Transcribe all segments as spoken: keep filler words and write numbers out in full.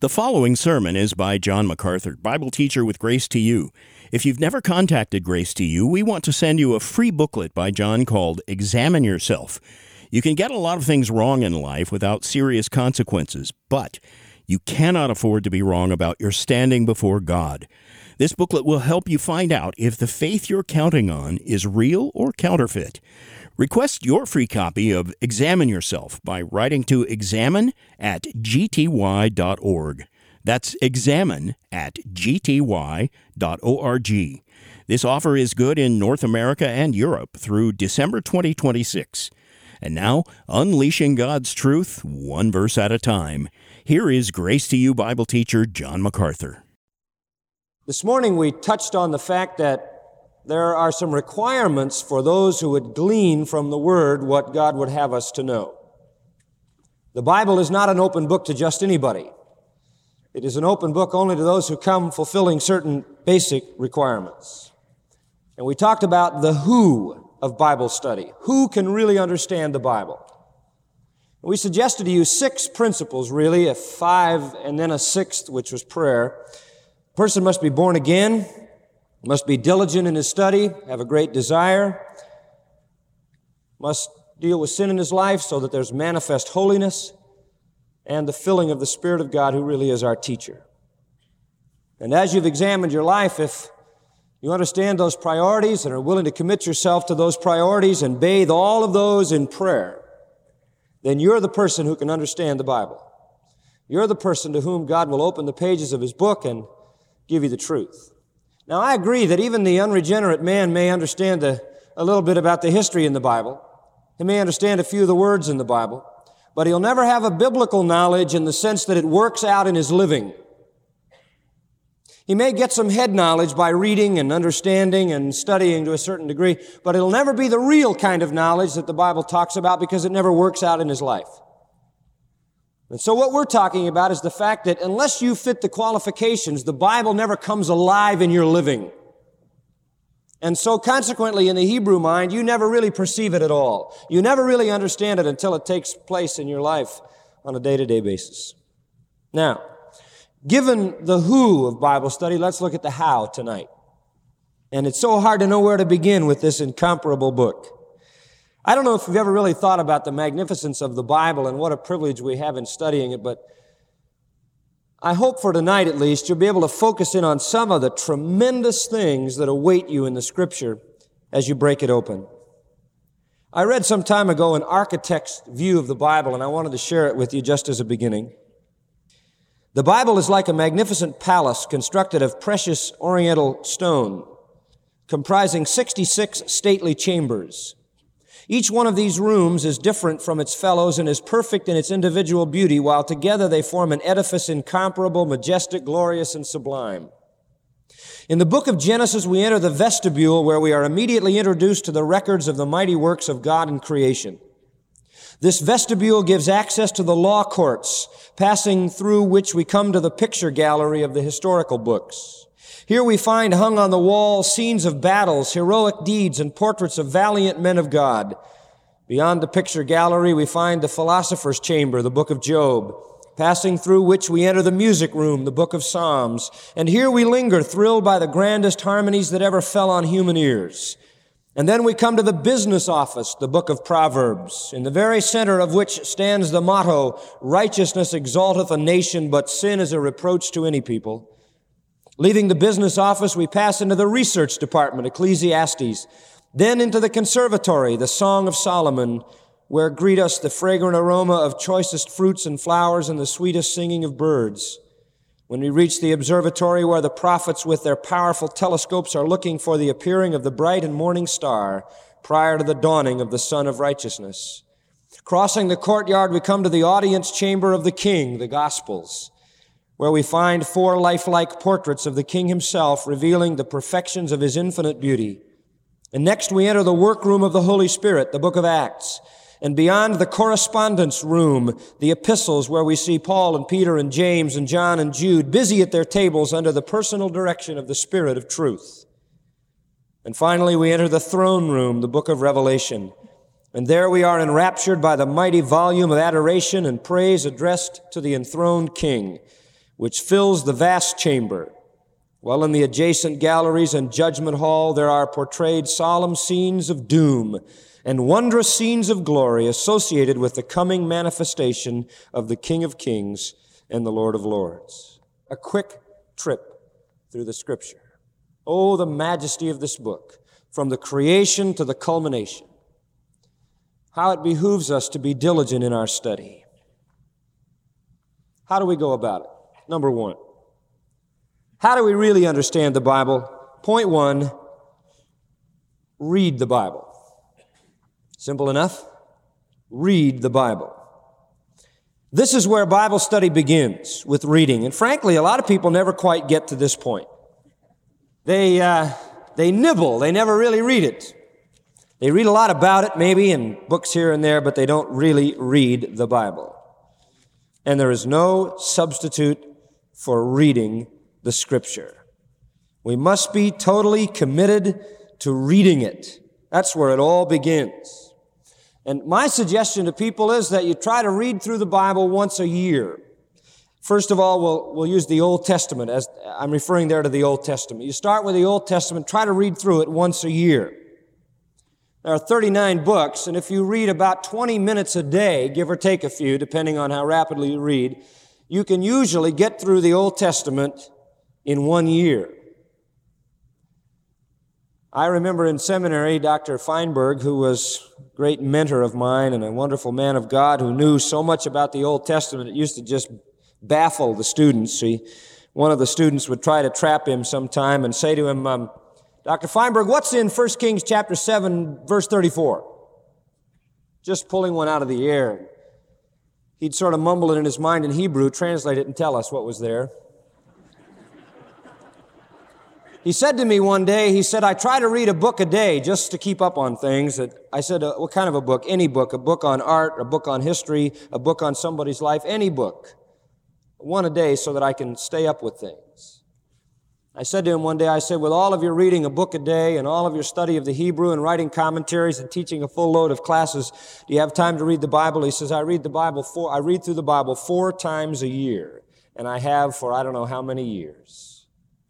The following sermon is by John MacArthur, Bible teacher with Grace to You. If you've never contacted Grace to You, we want to send you a free booklet by John called Examine Yourself. You can get a lot of things wrong in life without serious consequences, but you cannot afford to be wrong about your standing before God. This booklet will help you find out if the faith you're counting on is real or counterfeit. Request your free copy of Examine Yourself by writing to examine at g t y dot org. That's examine at g t y dot org. This offer is good in North America and Europe through December twenty twenty-six. And now, unleashing God's truth, one verse at a time. Here is Grace to You Bible teacher John MacArthur. This morning we touched on the fact that there are some requirements for those who would glean from the Word what God would have us to know. The Bible is not an open book to just anybody. It is an open book only to those who come fulfilling certain basic requirements. And we talked about the who of Bible study. Who can really understand the Bible? We suggested to you six principles, really, a five and then a sixth, which was prayer. A person must be born again, must be diligent in his study, have a great desire, must deal with sin in his life so that there's manifest holiness and the filling of the Spirit of God who really is our teacher. And as you've examined your life, if you understand those priorities and are willing to commit yourself to those priorities and bathe all of those in prayer, then you're the person who can understand the Bible. You're the person to whom God will open the pages of His book and give you the truth. Now, I agree that even the unregenerate man may understand a, a little bit about the history in the Bible. He may understand a few of the words in the Bible, but he'll never have a biblical knowledge in the sense that it works out in his living. He may get some head knowledge by reading and understanding and studying to a certain degree, but it'll never be the real kind of knowledge that the Bible talks about because it never works out in his life. And so what we're talking about is the fact that unless you fit the qualifications, the Bible never comes alive in your living. And so consequently, in the Hebrew mind, you never really perceive it at all. You never really understand it until it takes place in your life on a day-to-day basis. Now, given the who of Bible study, let's look at the how tonight. And it's so hard to know where to begin with this incomparable book. I don't know if you've ever really thought about the magnificence of the Bible and what a privilege we have in studying it, but I hope for tonight at least you'll be able to focus in on some of the tremendous things that await you in the Scripture as you break it open. I read some time ago an architect's view of the Bible, and I wanted to share it with you just as a beginning. The Bible is like a magnificent palace constructed of precious oriental stone, comprising sixty-six stately chambers. Each one of these rooms is different from its fellows and is perfect in its individual beauty, while together they form an edifice incomparable, majestic, glorious, and sublime. In the book of Genesis, we enter the vestibule where we are immediately introduced to the records of the mighty works of God in creation. This vestibule gives access to the law courts, passing through which we come to the picture gallery of the historical books. Here we find hung on the wall scenes of battles, heroic deeds, and portraits of valiant men of God. Beyond the picture gallery, we find the philosopher's chamber, the book of Job, passing through which we enter the music room, the book of Psalms. And here we linger, thrilled by the grandest harmonies that ever fell on human ears. And then we come to the business office, the book of Proverbs, in the very center of which stands the motto, righteousness exalteth a nation, but sin is a reproach to any people. Leaving the business office, we pass into the research department, Ecclesiastes, then into the conservatory, the Song of Solomon, where greet us the fragrant aroma of choicest fruits and flowers and the sweetest singing of birds. When we reach the observatory where the prophets with their powerful telescopes are looking for the appearing of the bright and morning star prior to the dawning of the Sun of Righteousness. Crossing the courtyard, we come to the audience chamber of the King, the Gospels, where we find four lifelike portraits of the King himself revealing the perfections of his infinite beauty. And next we enter the workroom of the Holy Spirit, the book of Acts. And beyond the correspondence room, the epistles where we see Paul and Peter and James and John and Jude busy at their tables under the personal direction of the Spirit of truth. And finally we enter the throne room, the book of Revelation. And there we are enraptured by the mighty volume of adoration and praise addressed to the enthroned King, which fills the vast chamber. While in the adjacent galleries and judgment hall there are portrayed solemn scenes of doom and wondrous scenes of glory associated with the coming manifestation of the King of Kings and the Lord of Lords. A quick trip through the Scripture. Oh, the majesty of this book, from the creation to the culmination. How it behooves us to be diligent in our study. How do we go about it? Number one, how do we really understand the Bible? Point one, read the Bible. Simple enough. Read the Bible. This is where Bible study begins, with reading. And frankly, a lot of people never quite get to this point. They, uh, they nibble. They never really read it. They read a lot about it, maybe, in books here and there, but they don't really read the Bible. And there is no substitute for reading the Scripture. We must be totally committed to reading it. That's where it all begins. And my suggestion to people is that you try to read through the Bible once a year. First of all, we'll, we'll use the Old Testament, as I'm referring there to the Old Testament. You start with the Old Testament, try to read through it once a year. There are thirty-nine books, and if you read about twenty minutes a day, give or take a few, depending on how rapidly you read, you can usually get through the Old Testament in one year. I remember in seminary, Doctor Feinberg, who was a great mentor of mine and a wonderful man of God who knew so much about the Old Testament, it used to just baffle the students. He, one of the students would try to trap him sometime and say to him, um, Doctor Feinberg, what's in First Kings chapter seven, verse thirty-four? Just pulling one out of the air. He'd sort of mumble it in his mind in Hebrew, translate it, and tell us what was there. He said to me one day, he said, I try to read a book a day just to keep up on things. I said, uh, what kind of a book? Any book. A book on art, a book on history, a book on somebody's life, any book. One a day so that I can stay up with things. I said to him one day, I said, with all of your reading a book a day and all of your study of the Hebrew and writing commentaries and teaching a full load of classes, do you have time to read the Bible? He says, I read the Bible four, I read through the Bible four times a year, and I have for I don't know how many years.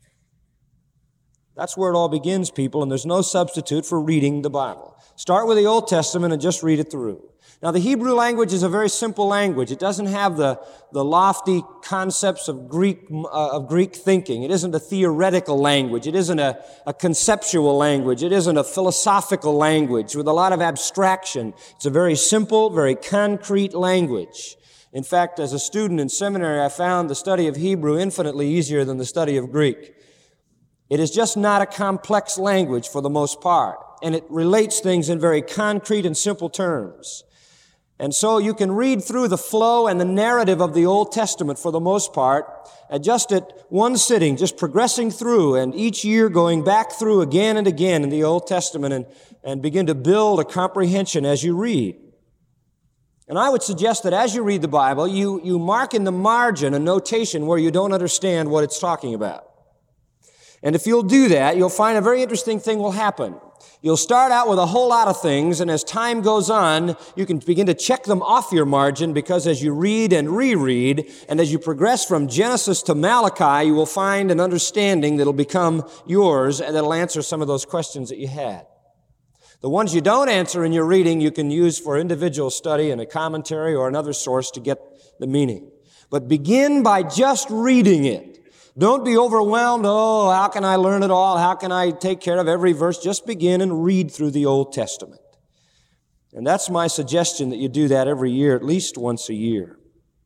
That's where it all begins, people, and there's no substitute for reading the Bible. Start with the Old Testament and just read it through. Now, the Hebrew language is a very simple language. It doesn't have the, the lofty concepts of Greek, uh, of Greek thinking. It isn't a theoretical language. It isn't a, a conceptual language. It isn't a philosophical language with a lot of abstraction. It's a very simple, very concrete language. In fact, as a student in seminary, I found the study of Hebrew infinitely easier than the study of Greek. It is just not a complex language for the most part, and it relates things in very concrete and simple terms. And so you can read through the flow and the narrative of the Old Testament for the most part, at just at one sitting, just progressing through, and each year going back through again and again in the Old Testament and, and begin to build a comprehension as you read. And I would suggest that as you read the Bible, you, you mark in the margin a notation where you don't understand what it's talking about. And if you'll do that, you'll find a very interesting thing will happen. You'll start out with a whole lot of things, and as time goes on, you can begin to check them off your margin, because as you read and reread, and as you progress from Genesis to Malachi, you will find an understanding that'll become yours and that'll answer some of those questions that you had. The ones you don't answer in your reading, you can use for individual study in a commentary or another source to get the meaning. But begin by just reading it. Don't be overwhelmed. Oh, how can I learn it all? How can I take care of every verse? Just begin and read through the Old Testament. And that's my suggestion, that you do that every year, at least once a year.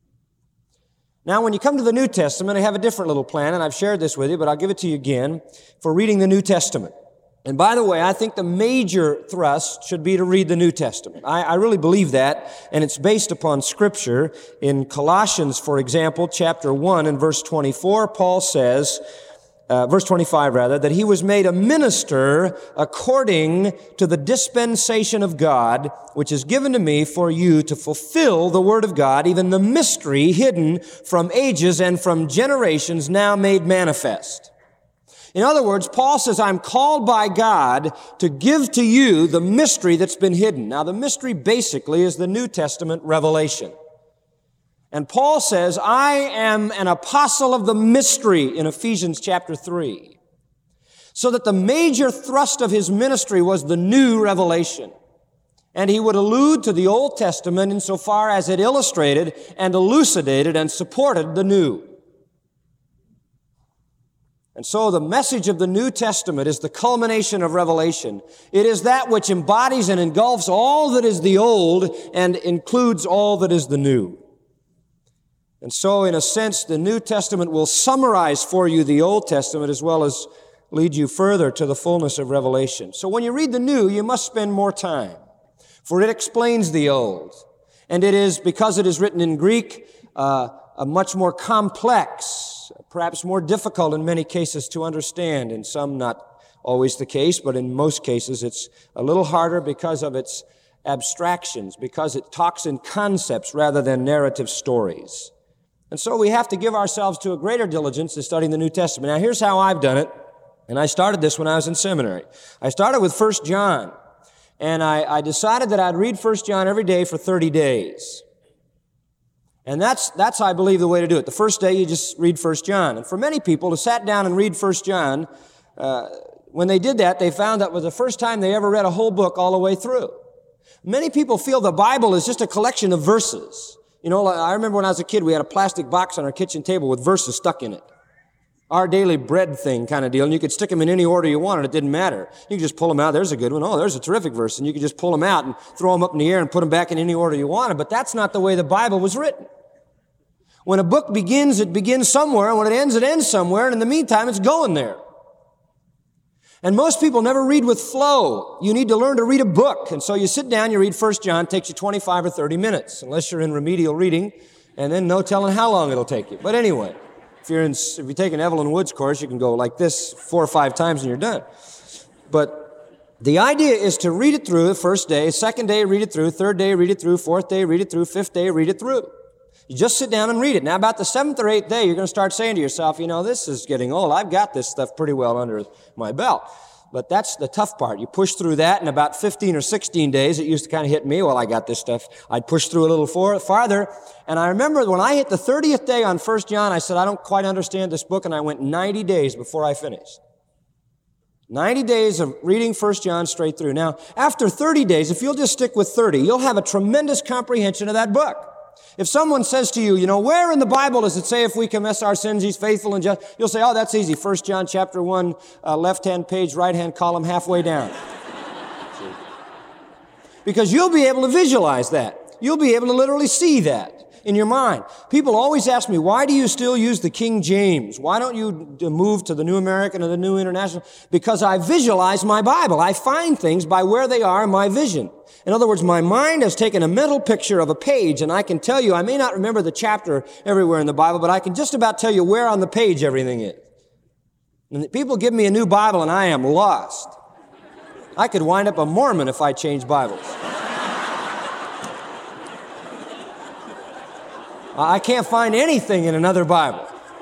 Now, when you come to the New Testament, I have a different little plan, and I've shared this with you, but I'll give it to you again, for reading the New Testament. And by the way, I think the major thrust should be to read the New Testament. I, I really believe that, and it's based upon Scripture. In Colossians, for example, chapter one and verse twenty-four, Paul says, uh, verse twenty-five rather, that he was made a minister according to the dispensation of God, which is given to me for you to fulfill the word of God, even the mystery hidden from ages and from generations now made manifest. In other words, Paul says, I'm called by God to give to you the mystery that's been hidden. Now, the mystery basically is the New Testament revelation. And Paul says, I am an apostle of the mystery in Ephesians chapter three. So that the major thrust of his ministry was the new revelation. And he would allude to the Old Testament insofar as it illustrated and elucidated and supported the new. And so the message of the New Testament is the culmination of Revelation. It is that which embodies and engulfs all that is the old and includes all that is the new. And so, in a sense, the New Testament will summarize for you the Old Testament as well as lead you further to the fullness of Revelation. So when you read the New, you must spend more time, for it explains the Old. And it is, because it is written in Greek, uh, a much more complex, perhaps more difficult in many cases to understand. In some, not always the case, but in most cases, it's a little harder because of its abstractions, because it talks in concepts rather than narrative stories. And so we have to give ourselves to a greater diligence in studying the New Testament. Now, here's how I've done it, and I started this when I was in seminary. I started with First John, and I, I decided that I'd read First John every day for thirty days. And that's, that's, I believe, the way to do it. The first day, you just read First John. And for many people who sat down and read First John, uh, when they did that, they found that was the first time they ever read a whole book all the way through. Many people feel the Bible is just a collection of verses. You know, I remember when I was a kid, we had a plastic box on our kitchen table with verses stuck in it. Our daily bread thing kind of deal, and you could stick them in any order you wanted. It didn't matter. You could just pull them out. There's a good one. Oh, there's a terrific verse. And you could just pull them out and throw them up in the air and put them back in any order you wanted. But that's not the way the Bible was written. When a book begins, it begins somewhere, and when it ends, it ends somewhere, and in the meantime, it's going there. And most people never read with flow. You need to learn to read a book. And so you sit down, you read First John, it takes you twenty-five or thirty minutes, unless you're in remedial reading, and then no telling how long it'll take you. But anyway, if you're in, if you take an Evelyn Woods course, you can go like this four or five times and you're done. But the idea is to read it through the first day, second day, read it through, third day, read it through, fourth day, read it through, fifth day, read it through. You just sit down and read it. Now, about the seventh or eighth day, you're going to start saying to yourself, you know, this is getting old. I've got this stuff pretty well under my belt. But that's the tough part. You push through that, and about fifteen or sixteen days, it used to kind of hit me, well, I got this stuff. I'd push through a little for, farther. And I remember when I hit the thirtieth day on First John, I said, I don't quite understand this book, and I went ninety days before I finished. ninety days of reading First John straight through. Now, after thirty days, if you'll just stick with thirty, you'll have a tremendous comprehension of that book. If someone says to you, you know, where in the Bible does it say if we confess our sins, He's faithful and just? You'll say, oh, that's easy. First John chapter one, uh, left-hand page, right-hand column, halfway down. Because you'll be able to visualize that. You'll be able to literally see that in your mind. People always ask me, why do you still use the King James? Why don't you move to the New American or the New International? Because I visualize my Bible. I find things by where they are in my vision. In other words, my mind has taken a mental picture of a page, and I can tell you, I may not remember the chapter everywhere in the Bible, but I can just about tell you where on the page everything is. And people give me a new Bible, and I am lost. I could wind up a Mormon if I changed Bibles. I can't find anything in another Bible.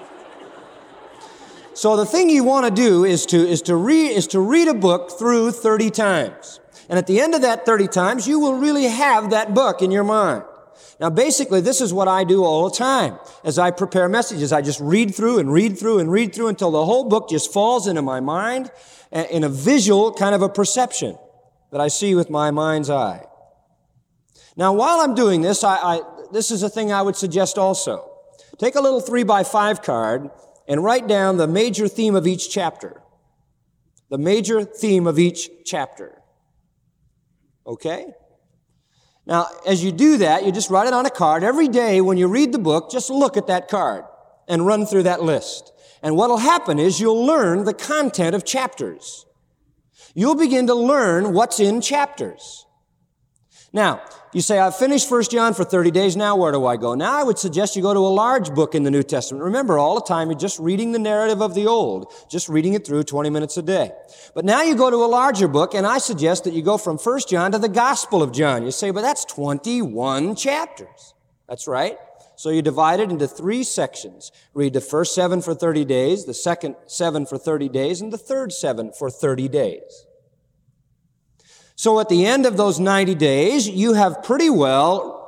So the thing you want to do is to, is to read, is to read a book through thirty times. And at the end of that thirty times, you will really have that book in your mind. Now, basically, this is what I do all the time. As I prepare messages, I just read through and read through and read through until the whole book just falls into my mind in a visual kind of a perception that I see with my mind's eye. Now, while I'm doing this, I, I this is a thing I would suggest also. Take a little three by five card and write down the major theme of each chapter. The major theme of each chapter. Okay? Now, as you do that, you just write it on a card. Every day when you read the book, just look at that card and run through that list. And what will happen is you'll learn the content of chapters. You'll begin to learn what's in chapters. Now, you say, I've finished First John for thirty days, now where do I go? Now I would suggest you go to a large book in the New Testament. Remember, all the time you're just reading the narrative of the Old, just reading it through twenty minutes a day. But now you go to a larger book, and I suggest that you go from First John to the Gospel of John. You say, but that's twenty-one chapters. That's right. So you divide it into three sections. Read the first seven for thirty days, the second seven for thirty days, and the third seven for thirty days. So at the end of those ninety days, you have pretty well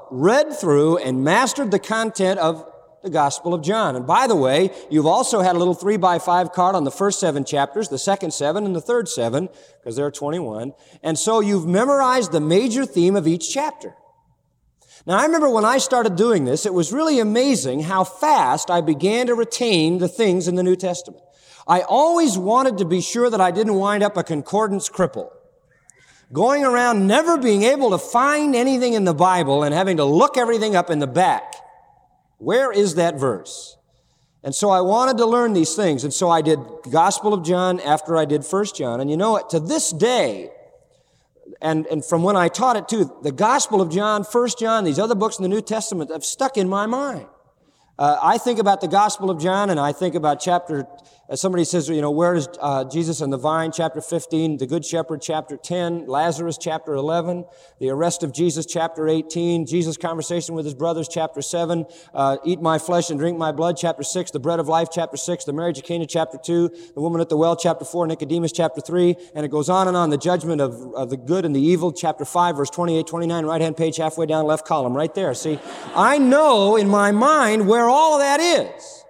read through and mastered the content of the Gospel of John. And by the way, you've also had a little three by five card on the first seven chapters, the second seven, and the third seven, because there are twenty-one. And so you've memorized the major theme of each chapter. Now, I remember when I started doing this, it was really amazing how fast I began to retain the things in the New Testament. I always wanted to be sure that I didn't wind up a concordance cripple, going around never being able to find anything in the Bible and having to look everything up in the back. Where is that verse? And so I wanted to learn these things. And so I did Gospel of John after I did First John. And you know what? To this day, and, and from when I taught it too, the Gospel of John, First John, these other books in the New Testament have stuck in my mind. Uh, I think about the Gospel of John, and I think about chapter, as somebody says, you know, where is uh, Jesus and the vine, chapter fifteen, the Good Shepherd, chapter ten, Lazarus, chapter eleven, the arrest of Jesus, chapter eighteen, Jesus' conversation with his brothers, chapter seven, uh, eat my flesh and drink my blood, chapter six, the bread of life, chapter six, the marriage of Cana, chapter two, the woman at the well, chapter four, Nicodemus, chapter three, and it goes on and on, the judgment of, of the good and the evil, chapter five, verse twenty-eight, twenty-nine, right-hand page, halfway down, left column, right there. See, I know in my mind where all of that is.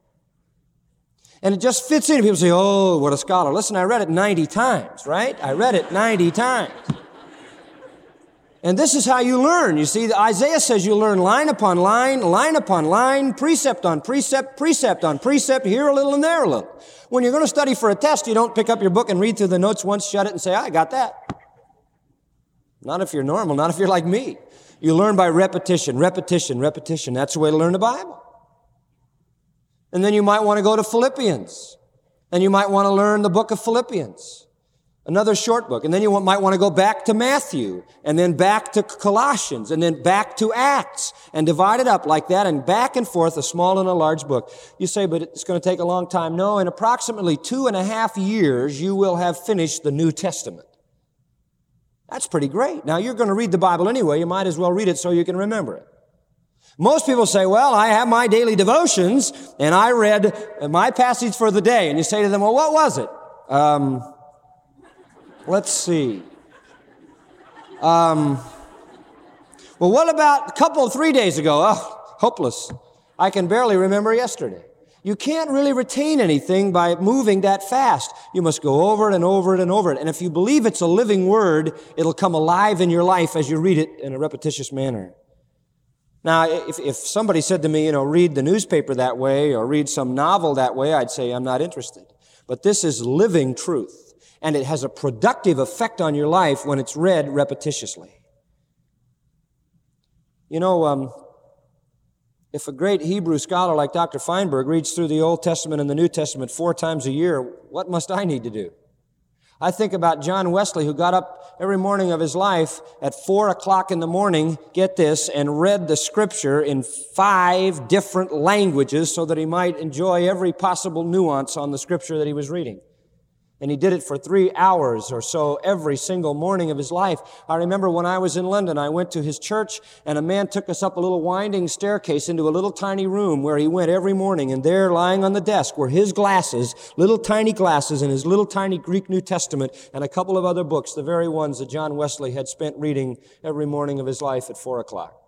And it just fits in. People say, oh, what a scholar. Listen, I read it ninety times, right? I read it ninety times. And this is how you learn. You see, Isaiah says you learn line upon line, line upon line, precept on precept, precept on precept, here a little and there a little. When you're going to study for a test, you don't pick up your book and read through the notes once, shut it, and say, I got that. Not if you're normal, not if you're like me. You learn by repetition, repetition, repetition. That's the way to learn the Bible. And then you might want to go to Philippians. And you might want to learn the book of Philippians. Another short book. And then you might want to go back to Matthew. And then back to Colossians. And then back to Acts. And divide it up like that. And back and forth, a small and a large book. You say, but it's going to take a long time. No, in approximately two and a half years, you will have finished the New Testament. That's pretty great. Now, you're going to read the Bible anyway. You might as well read it so you can remember it. Most people say, well, I have my daily devotions, and I read my passage for the day. And you say to them, well, what was it? Um, let's see. Um, well, what about a couple, three days ago? Oh, hopeless. I can barely remember yesterday. You can't really retain anything by moving that fast. You must go over it and over it and over it. And if you believe it's a living word, it'll come alive in your life as you read it in a repetitious manner. Now, if, if somebody said to me, you know, read the newspaper that way or read some novel that way, I'd say I'm not interested. But this is living truth, and it has a productive effect on your life when it's read repetitiously. You know, um, if a great Hebrew scholar like Doctor Feinberg reads through the Old Testament and the New Testament four times a year, what must I need to do? I think about John Wesley, who got up every morning of his life at four o'clock in the morning, get this, and read the Scripture in five different languages so that he might enjoy every possible nuance on the Scripture that he was reading. And he did it for three hours or so every single morning of his life. I remember when I was in London, I went to his church, and a man took us up a little winding staircase into a little tiny room where he went every morning, and there lying on the desk were his glasses, little tiny glasses, and his little tiny Greek New Testament, and a couple of other books, the very ones that John Wesley had spent reading every morning of his life at four o'clock.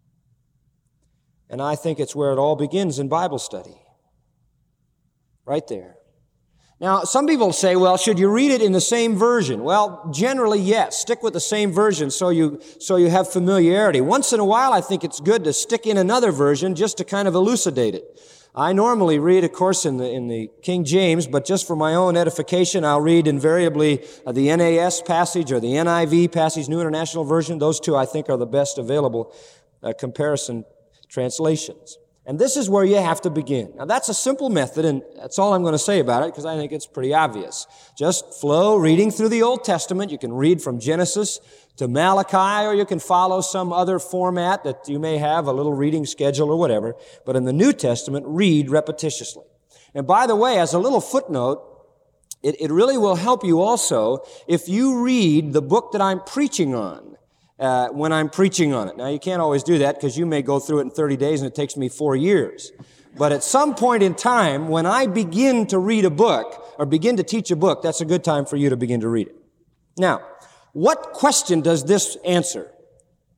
And I think it's where it all begins in Bible study. Right there. Now, some people say, well, should you read it in the same version? Well, generally, yes. Stick with the same version so you, so you have familiarity. Once in a while, I think it's good to stick in another version just to kind of elucidate it. I normally read, of course, in the, in the King James, but just for my own edification, I'll read invariably uh, the N A S passage or the N I V passage, New International Version. Those two, I think, are the best available uh, comparison translations. And this is where you have to begin. Now, that's a simple method, and that's all I'm going to say about it, because I think it's pretty obvious. Just flow reading through the Old Testament. You can read from Genesis to Malachi, or you can follow some other format that you may have, a little reading schedule or whatever. But in the New Testament, read repetitiously. And by the way, as a little footnote, it, it really will help you also if you read the book that I'm preaching on. Uh, when I'm preaching on it. Now, you can't always do that because you may go through it in thirty days and it takes me four years. But at some point in time, when I begin to read a book or begin to teach a book, that's a good time for you to begin to read it. Now, what question does this answer?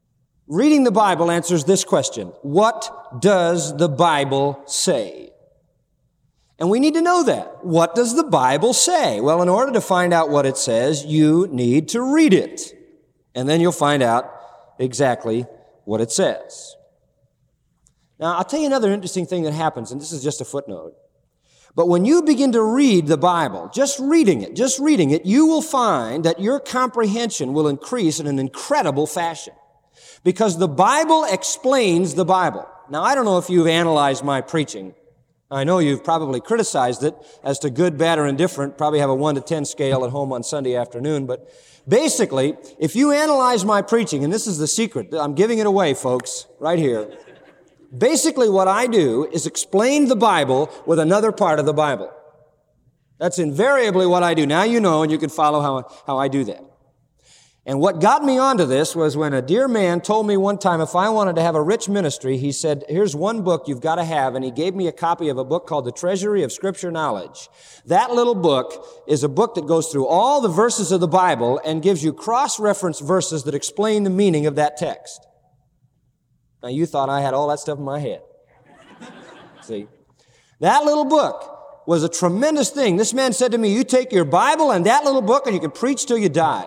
Reading the Bible answers this question: what does the Bible say? And we need to know that. What does the Bible say? Well, in order to find out what it says, you need to read it. And then you'll find out exactly what it says. Now, I'll tell you another interesting thing that happens, and this is just a footnote. But when you begin to read the Bible, just reading it, just reading it, you will find that your comprehension will increase in an incredible fashion. Because the Bible explains the Bible. Now, I don't know if you've analyzed my preaching. I know you've probably criticized it as to good, bad, or indifferent, probably have a one to ten scale at home on Sunday afternoon. But basically, if you analyze my preaching, and this is the secret, I'm giving it away, folks, right here. Basically, what I do is explain the Bible with another part of the Bible. That's invariably what I do. Now you know, and you can follow how, how I do that. And what got me onto this was when a dear man told me one time if I wanted to have a rich ministry, he said, here's one book you've got to have, and he gave me a copy of a book called The Treasury of Scripture Knowledge. That little book is a book that goes through all the verses of the Bible and gives you cross-reference verses that explain the meaning of that text. Now, you thought I had all that stuff in my head. See? That little book was a tremendous thing. This man said to me, you take your Bible and that little book and you can preach till you die.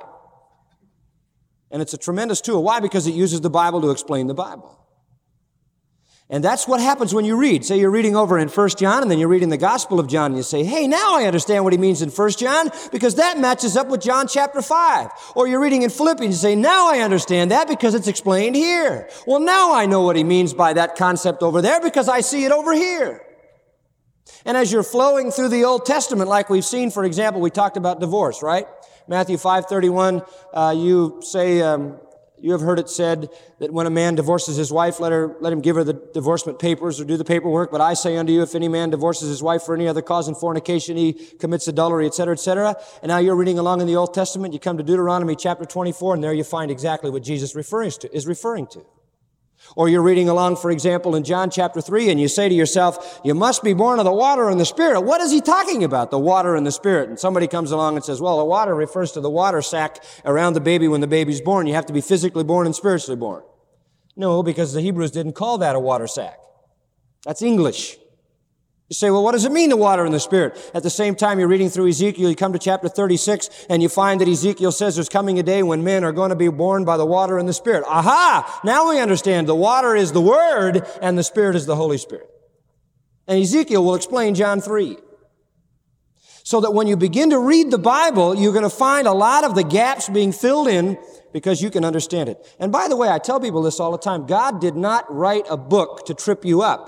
And it's a tremendous tool. Why? Because it uses the Bible to explain the Bible. And that's what happens when you read. Say you're reading over in First John and then you're reading the Gospel of John and you say, hey, now I understand what he means in First John because that matches up with John chapter five. Or you're reading in Philippians and say, now I understand that because it's explained here. Well, now I know what he means by that concept over there because I see it over here. And as you're flowing through the Old Testament, like we've seen, for example, we talked about divorce, right? Matthew five thirty-one, uh, you say, um, you have heard it said that when a man divorces his wife, let her, let him give her the divorcement papers or do the paperwork. But I say unto you, if any man divorces his wife for any other cause in fornication, he commits adultery, et cetera, et cetera. And now you're reading along in the Old Testament. You come to Deuteronomy chapter twenty-four, and there you find exactly what Jesus refers to, is referring to. Or you're reading along, for example, in John chapter three, and you say to yourself, you must be born of the water and the Spirit. What is he talking about, the water and the Spirit? And somebody comes along and says, well, the water refers to the water sac around the baby when the baby's born. You have to be physically born and spiritually born. No, because the Hebrews didn't call that a water sac. That's English. You say, well, what does it mean, the water and the Spirit? At the same time, you're reading through Ezekiel, you come to chapter thirty-six, and you find that Ezekiel says there's coming a day when men are going to be born by the water and the Spirit. Aha! Now we understand the water is the Word, and the Spirit is the Holy Spirit. And Ezekiel will explain John three. So that when you begin to read the Bible, you're going to find a lot of the gaps being filled in because you can understand it. And by the way, I tell people this all the time. God did not write a book to trip you up.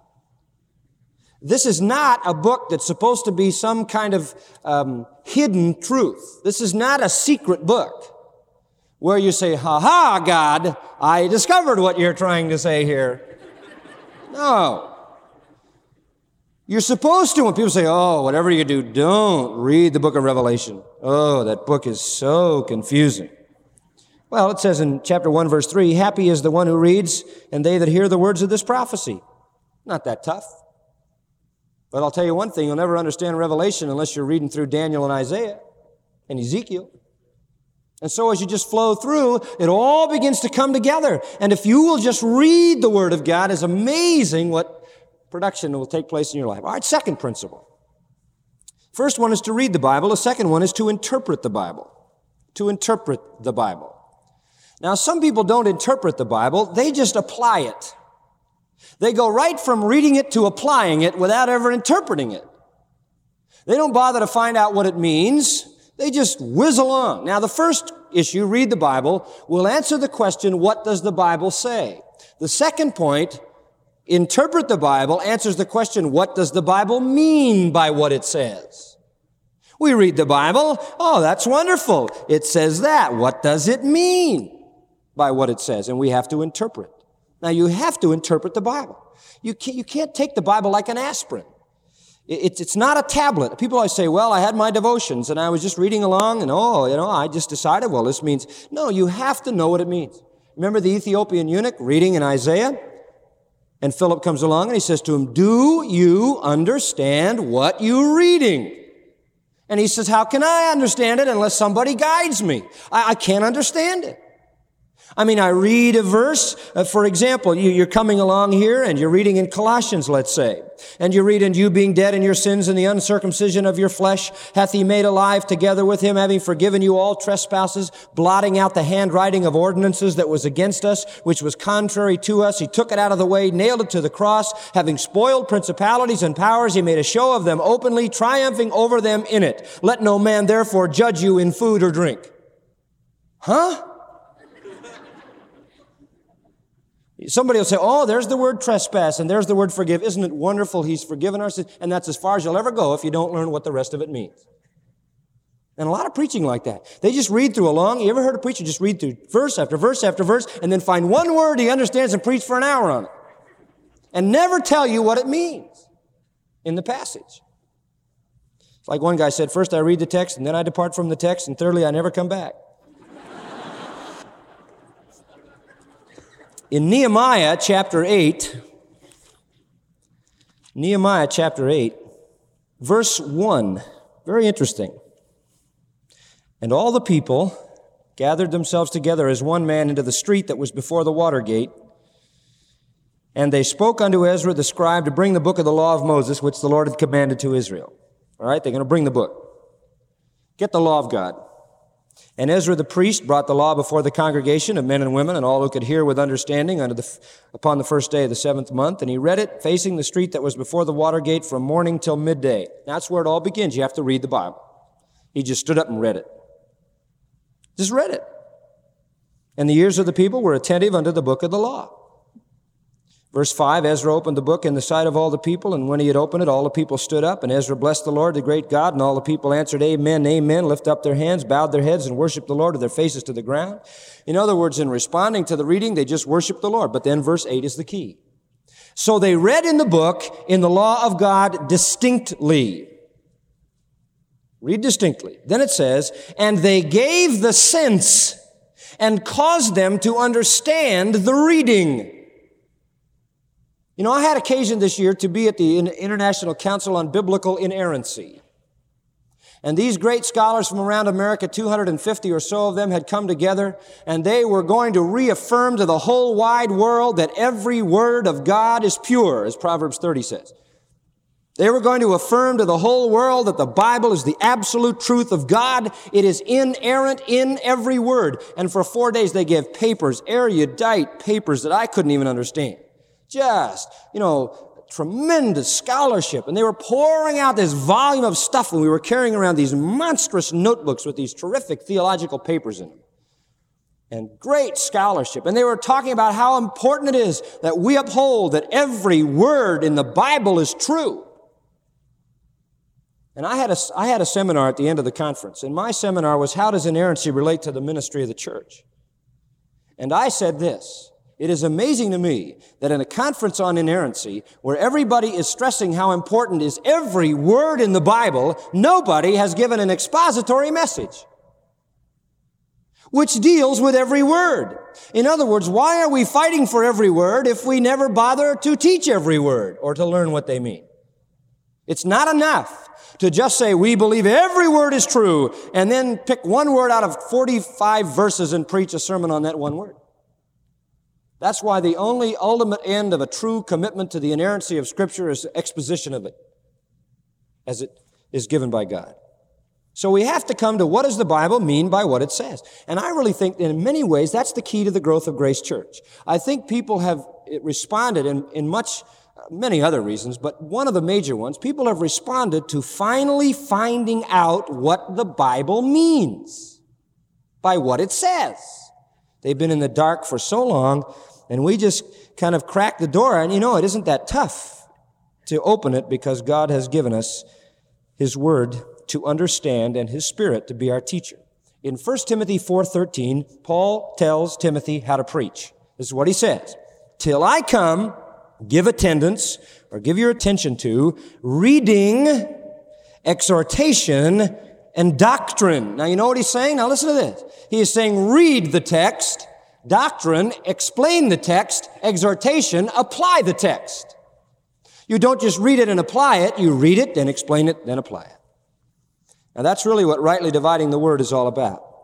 This is not a book that's supposed to be some kind of um, hidden truth. This is not a secret book where you say, ha ha, God, I discovered what you're trying to say here. No. You're supposed to, when people say, oh, whatever you do, don't read the book of Revelation. Oh, that book is so confusing. Well, it says in chapter one, verse three, happy is the one who reads and they that hear the words of this prophecy. Not that tough. But I'll tell you one thing, you'll never understand Revelation unless you're reading through Daniel and Isaiah and Ezekiel. And so as you just flow through, it all begins to come together. And if you will just read the Word of God, it's amazing what production will take place in your life. All right, second principle. First one is to read the Bible. The second one is to interpret the Bible. To interpret the Bible. Now, some people don't interpret the Bible, they just apply it. They go right from reading it to applying it without ever interpreting it. They don't bother to find out what it means. They just whiz along. Now, the first issue, read the Bible, will answer the question, what does the Bible say? The second point, interpret the Bible, answers the question, what does the Bible mean by what it says? We read the Bible. Oh, that's wonderful. It says that. What does it mean by what it says? And we have to interpret. Now, you have to interpret the Bible. You can't, you can't take the Bible like an aspirin. It's, it's not a tablet. People always say, well, I had my devotions and I was just reading along and, oh, you know, I just decided, well, this means, no, you have to know what it means. Remember the Ethiopian eunuch reading in Isaiah? And Philip comes along and he says to him, do you understand what you're reading? And he says, how can I understand it unless somebody guides me? I, I can't understand it. I mean, I read a verse, uh, for example, you, you're coming along here and you're reading in Colossians, let's say, and you read, and you being dead in your sins and the uncircumcision of your flesh, hath he made alive together with him, having forgiven you all trespasses, blotting out the handwriting of ordinances that was against us, which was contrary to us. He took it out of the way, nailed it to the cross, having spoiled principalities and powers, he made a show of them openly, triumphing over them in it. Let no man therefore judge you in food or drink. Huh? Somebody will say, oh, there's the word trespass and there's the word forgive. Isn't it wonderful? He's forgiven our sins. And that's as far as you'll ever go if you don't learn what the rest of it means. And a lot of preaching like that. They just read through a long, you ever heard a preacher just read through verse after verse after verse and then find one word he understands and preach for an hour on it. And never tell you what it means in the passage. It's like one guy said, first I read the text and then I depart from the text and thirdly I never come back. In Nehemiah chapter eight, Nehemiah chapter eight, verse one, very interesting. And all the people gathered themselves together as one man into the street that was before the water gate. And they spoke unto Ezra the scribe to bring the book of the law of Moses, which the Lord had commanded to Israel. All right, they're going to bring the book. Get the law of God. And Ezra the priest brought the law before the congregation of men and women and all who could hear with understanding under the, upon the first day of the seventh month. And he read it facing the street that was before the water gate from morning till midday. That's where it all begins. You have to read the Bible. He just stood up and read it. Just read it. And the ears of the people were attentive unto the book of the law. Verse five, Ezra opened the book in the sight of all the people, and when he had opened it, all the people stood up, and Ezra blessed the Lord, the great God, and all the people answered, Amen, Amen, lift up their hands, bowed their heads, and worshiped the Lord with their faces to the ground. In other words, in responding to the reading, they just worshiped the Lord. But then verse eight is the key. So they read in the book, in the law of God, distinctly. Read distinctly. Then it says, and they gave the sense and caused them to understand the reading. You know, I had occasion this year to be at the International Council on Biblical Inerrancy. And these great scholars from around America, two hundred fifty or so of them, had come together, and they were going to reaffirm to the whole wide world that every word of God is pure, as Proverbs thirty says. They were going to affirm to the whole world that the Bible is the absolute truth of God. It is inerrant in every word. And for four days they gave papers, erudite papers that I couldn't even understand. Just, you know, tremendous scholarship. And they were pouring out this volume of stuff, and we were carrying around these monstrous notebooks with these terrific theological papers in them. And great scholarship. And they were talking about how important it is that we uphold that every word in the Bible is true. And I had a, I had a seminar at the end of the conference. And my seminar was, how does inerrancy relate to the ministry of the church? And I said this. It is amazing to me that in a conference on inerrancy, where everybody is stressing how important is every word in the Bible, nobody has given an expository message which deals with every word. In other words, why are we fighting for every word if we never bother to teach every word or to learn what they mean? It's not enough to just say, we believe every word is true, and then pick one word out of forty-five verses and preach a sermon on that one word. That's why the only ultimate end of a true commitment to the inerrancy of Scripture is exposition of it, as it is given by God. So we have to come to what does the Bible mean by what it says. And I really think that in many ways that's the key to the growth of Grace Church. I think people have responded in, in much, many other reasons, but one of the major ones, people have responded to finally finding out what the Bible means by what it says. They've been in the dark for so long, and we just kind of cracked the door, and you know, it isn't that tough to open it because God has given us His Word to understand and His Spirit to be our teacher. In First Timothy four thirteen, Paul tells Timothy how to preach. This is what he says. Till I come, give attendance, or give your attention to, reading, exhortation, and doctrine. Now, you know what he's saying? Now, listen to this. He is saying, read the text, doctrine, explain the text, exhortation, apply the text. You don't just read it and apply it. You read it, then explain it, then apply it. Now, that's really what rightly dividing the word is all about.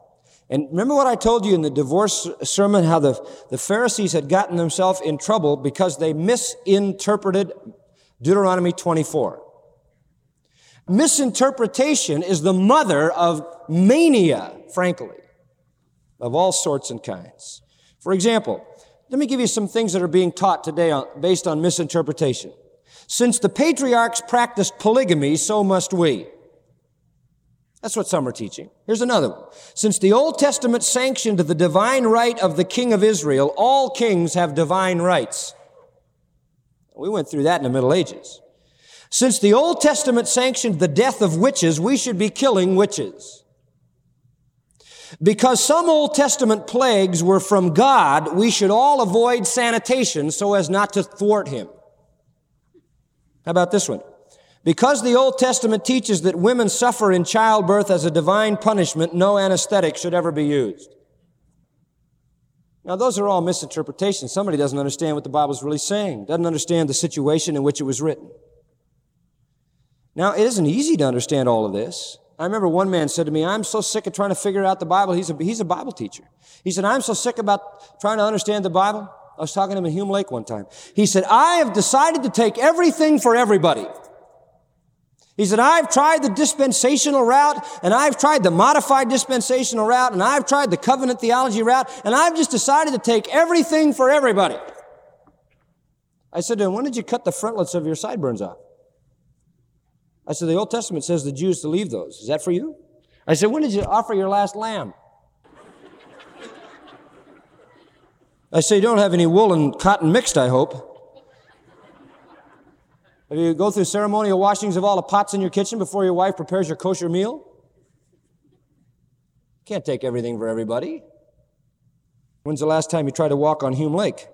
And remember what I told you in the divorce sermon, how the, the Pharisees had gotten themselves in trouble because they misinterpreted Deuteronomy twenty-four. Misinterpretation is the mother of mania, frankly, of all sorts and kinds. For example, let me give you some things that are being taught today on, based on misinterpretation. Since the patriarchs practiced polygamy, so must we. That's what some are teaching. Here's another one. Since the Old Testament sanctioned the divine right of the king of Israel, all kings have divine rights. We went through that in the Middle Ages. Since the Old Testament sanctioned the death of witches, we should be killing witches. Because some Old Testament plagues were from God, we should all avoid sanitation so as not to thwart him. How about this one? Because the Old Testament teaches that women suffer in childbirth as a divine punishment, no anesthetic should ever be used. Now, those are all misinterpretations. Somebody doesn't understand what the Bible is really saying, doesn't understand the situation in which it was written. Now, it isn't easy to understand all of this. I remember one man said to me, I'm so sick of trying to figure out the Bible. He's a, he's a Bible teacher. He said, I'm so sick about trying to understand the Bible. I was talking to him in Hume Lake one time. He said, I have decided to take everything for everybody. He said, I've tried the dispensational route, and I've tried the modified dispensational route, and I've tried the covenant theology route, and I've just decided to take everything for everybody. I said to him, when did you cut the frontlets of your sideburns off? I said, the Old Testament says the Jews to leave those. Is that for you? I said, when did you offer your last lamb? I said, you don't have any wool and cotton mixed, I hope. Have you go through ceremonial washings of all the pots in your kitchen before your wife prepares your kosher meal? Can't take everything for everybody. When's the last time you tried to walk on Hume Lake?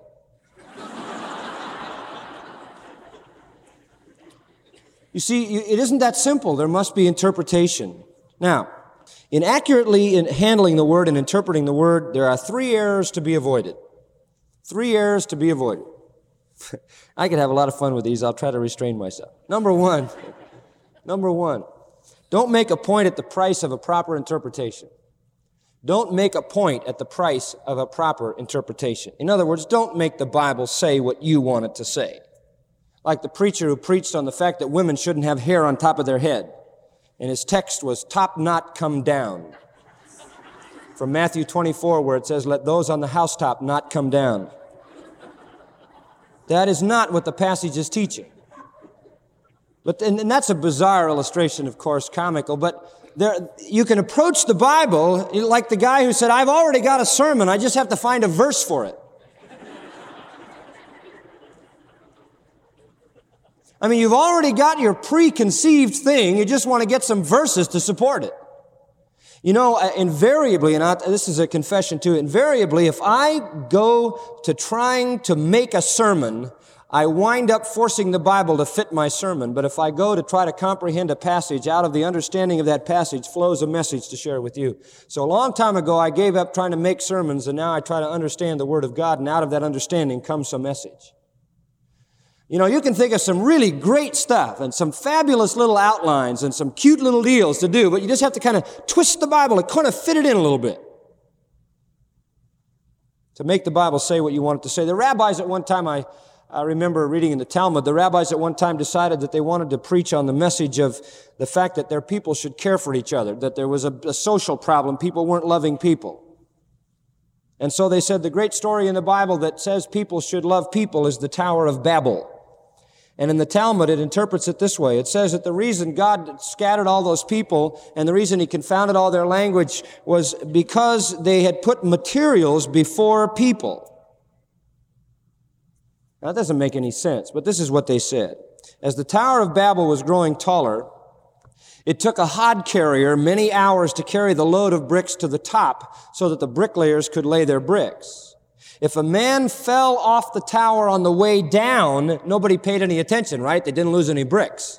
You see, it isn't that simple. There must be interpretation. Now, in accurately in handling the word and interpreting the word, there are three errors to be avoided. Three errors to be avoided. I could have a lot of fun with these. I'll try to restrain myself. Number one, number one, don't make a point at the price of a proper interpretation. Don't make a point at the price of a proper interpretation. In other words, don't make the Bible say what you want it to say. Like the preacher who preached on the fact that women shouldn't have hair on top of their head. And his text was, top not come down. From Matthew twenty-four, where it says, let those on the housetop not come down. That is not what the passage is teaching. But, and, and that's a bizarre illustration, of course, comical, but there, you can approach the Bible like the guy who said, I've already got a sermon, I just have to find a verse for it. I mean, you've already got your preconceived thing, you just want to get some verses to support it. You know, invariably, and I, this is a confession too, invariably, if I go to trying to make a sermon, I wind up forcing the Bible to fit my sermon. But if I go to try to comprehend a passage, out of the understanding of that passage flows a message to share with you. So a long time ago, I gave up trying to make sermons, and now I try to understand the Word of God, and out of that understanding comes some message. You know, you can think of some really great stuff and some fabulous little outlines and some cute little deals to do, but you just have to kind of twist the Bible and kind of fit it in a little bit to make the Bible say what you want it to say. The rabbis at one time, I, I remember reading in the Talmud, the rabbis at one time decided that they wanted to preach on the message of the fact that their people should care for each other, that there was a, a social problem, people weren't loving people. And so they said the great story in the Bible that says people should love people is the Tower of Babel. And in the Talmud, it interprets it this way. It says that the reason God scattered all those people and the reason he confounded all their language was because they had put materials before people. Now, that doesn't make any sense, but this is what they said. As the Tower of Babel was growing taller, it took a hod carrier many hours to carry the load of bricks to the top so that the bricklayers could lay their bricks. If a man fell off the tower on the way down, nobody paid any attention, right? They didn't lose any bricks.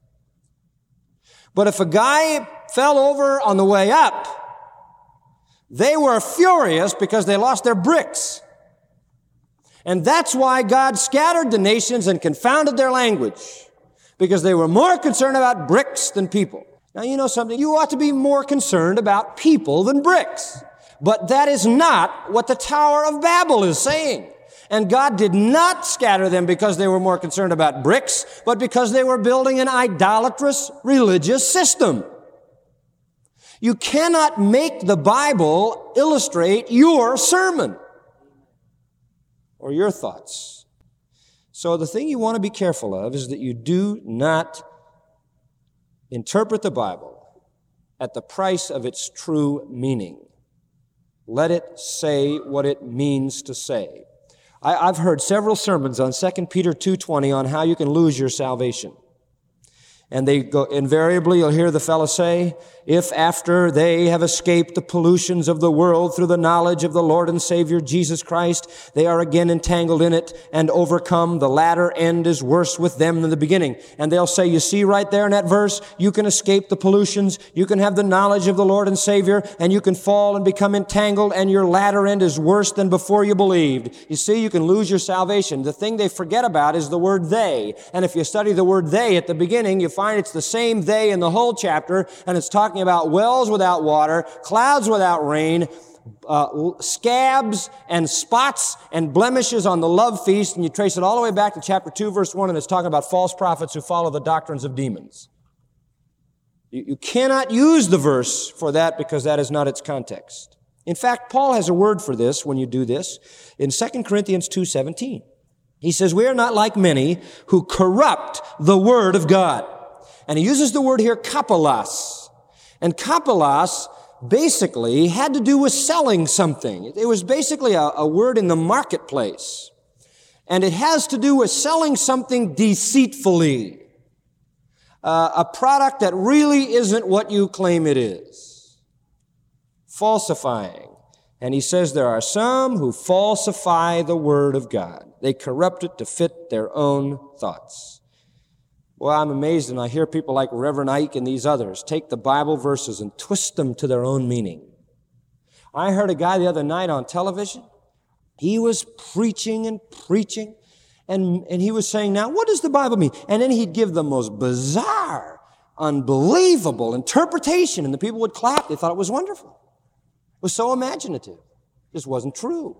But if a guy fell over on the way up, they were furious because they lost their bricks. And that's why God scattered the nations and confounded their language, because they were more concerned about bricks than people. Now, you know something? You ought to be more concerned about people than bricks. But that is not what the Tower of Babel is saying. And God did not scatter them because they were more concerned about bricks, but because they were building an idolatrous religious system. You cannot make the Bible illustrate your sermon or your thoughts. So the thing you want to be careful of is that you do not interpret the Bible at the price of its true meaning. Let it say what it means to say. I, I've heard several sermons on Second Peter two twenty on how you can lose your salvation. And they go, invariably, you'll hear the fellow say, if after they have escaped the pollutions of the world through the knowledge of the Lord and Savior Jesus Christ, they are again entangled in it and overcome, the latter end is worse with them than the beginning. And they'll say, you see right there in that verse, you can escape the pollutions, you can have the knowledge of the Lord and Savior, and you can fall and become entangled, and your latter end is worse than before you believed. You see, you can lose your salvation. The thing they forget about is the word they. And if you study the word they at the beginning, you find it's the same they in the whole chapter, and it's talking about wells without water, clouds without rain, uh, scabs and spots and blemishes on the love feast, and you trace it all the way back to chapter two, verse one, and it's talking about false prophets who follow the doctrines of demons. You, you cannot use the verse for that because that is not its context. In fact, Paul has a word for this when you do this in Second Corinthians two seventeen. He says, we are not like many who corrupt the word of God. And he uses the word here, kapalas. And kapalas basically had to do with selling something. It was basically a, a word in the marketplace. And it has to do with selling something deceitfully. Uh, a product that really isn't what you claim it is. Falsifying. And he says there are some who falsify the word of God. They corrupt it to fit their own thoughts. Well, I'm amazed, and I hear people like Reverend Ike and these others take the Bible verses and twist them to their own meaning. I heard a guy the other night on television. He was preaching and preaching, and, and he was saying, now, what does the Bible mean? And then he'd give the most bizarre, unbelievable interpretation, and the people would clap. They thought it was wonderful. It was so imaginative. It just wasn't true.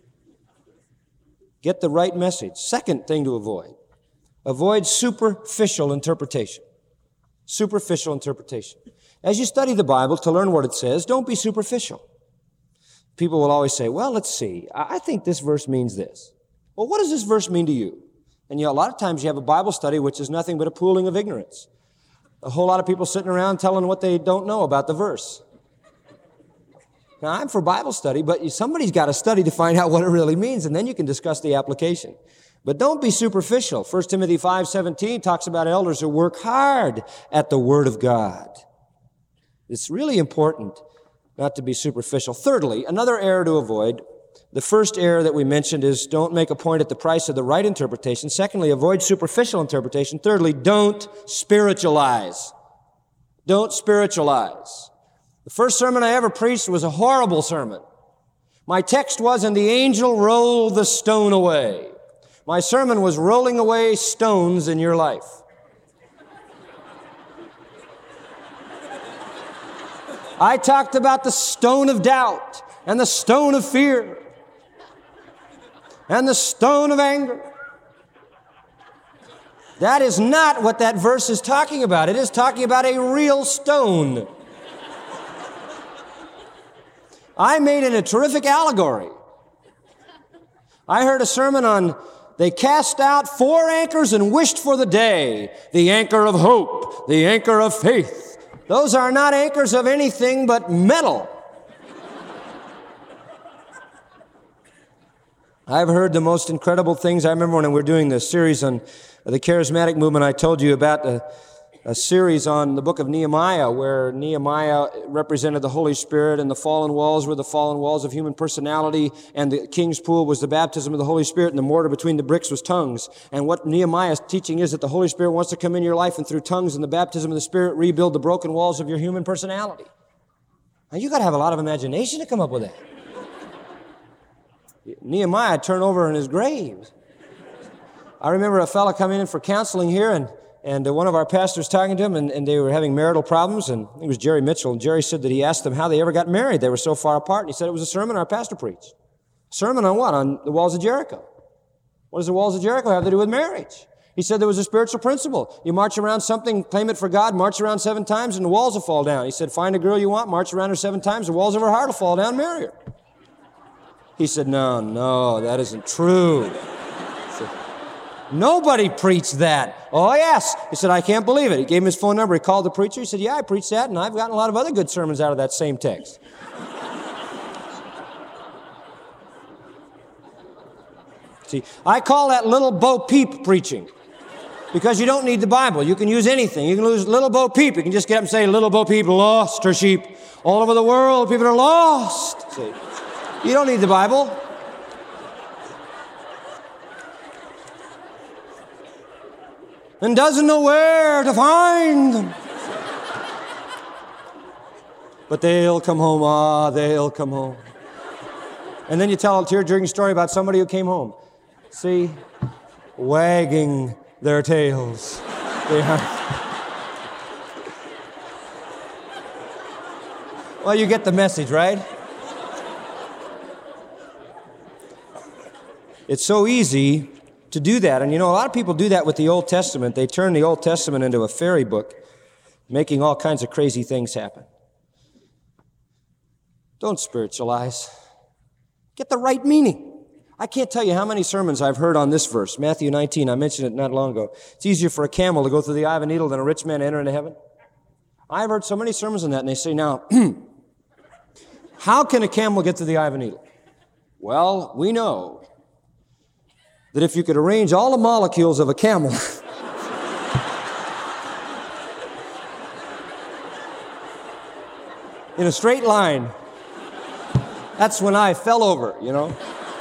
Get the right message. Second thing to avoid. Avoid superficial interpretation. Superficial interpretation. As you study the Bible to learn what it says, don't be superficial. People will always say, well, let's see. I think this verse means this. Well, what does this verse mean to you? And you know, a lot of times you have a Bible study which is nothing but a pooling of ignorance. A whole lot of people sitting around telling what they don't know about the verse. Now, I'm for Bible study, but somebody's got to study to find out what it really means, and then you can discuss the application. But don't be superficial. First Timothy five seventeen talks about elders who work hard at the Word of God. It's really important not to be superficial. Thirdly, another error to avoid. The first error that we mentioned is don't make a point at the price of the right interpretation. Secondly, avoid superficial interpretation. Thirdly, don't spiritualize. Don't spiritualize. The first sermon I ever preached was a horrible sermon. My text was, and the angel rolled the stone away. My sermon was rolling away stones in your life. I talked about the stone of doubt and the stone of fear and the stone of anger. That is not what that verse is talking about. It is talking about a real stone. I made it a terrific allegory. I heard a sermon on they cast out four anchors and wished for the day. The anchor of hope, the anchor of faith. Those are not anchors of anything but metal. I've heard the most incredible things. I remember when we were doing the series on the charismatic movement, I told you about a, a series on the book of Nehemiah, where Nehemiah represented the Holy Spirit, and the fallen walls were the fallen walls of human personality, and the king's pool was the baptism of the Holy Spirit, and the mortar between the bricks was tongues. And what Nehemiah's teaching is that the Holy Spirit wants to come in your life, and through tongues and the baptism of the Spirit, rebuild the broken walls of your human personality. Now, you got to have a lot of imagination to come up with that. Nehemiah turned over in his grave. I remember a fellow coming in for counseling here, and And uh, one of our pastors talking to him, and, and they were having marital problems, and it was Jerry Mitchell, and Jerry said that he asked them how they ever got married. They were so far apart, and he said it was a sermon our pastor preached. Sermon on what? On the walls of Jericho. What does the walls of Jericho have to do with marriage? He said there was a spiritual principle. You march around something, claim it for God, march around seven times, and the walls will fall down. He said, find a girl you want, march around her seven times, the walls of her heart will fall down, marry her. He said, no, no, that isn't true. Nobody preached that. Oh, yes. He said, I can't believe it. He gave him his phone number. He called the preacher. He said, yeah, I preached that, and I've gotten a lot of other good sermons out of that same text. See, I call that little Bo Peep preaching, because you don't need the Bible. You can use anything. You can use little Bo Peep. You can just get up and say, little Bo Peep lost her sheep. All over the world, people are lost. See, you don't need the Bible. And doesn't know where to find them. But they'll come home, ah, they'll come home. And then you tell a tear-jerking story about somebody who came home. See, wagging their tails. They are. Well, you get the message, right? It's so easy to do that. And you know, a lot of people do that with the Old Testament. They turn the Old Testament into a fairy book, making all kinds of crazy things happen. Don't spiritualize. Get the right meaning. I can't tell you how many sermons I've heard on this verse, Matthew nineteen. I mentioned it not long ago. It's easier for a camel to go through the eye of a needle than a rich man to enter into heaven. I've heard so many sermons on that, and they say, now, how can a camel get to the eye of a needle? Well, we know that if you could arrange all the molecules of a camel in a straight line, that's when I fell over, you know.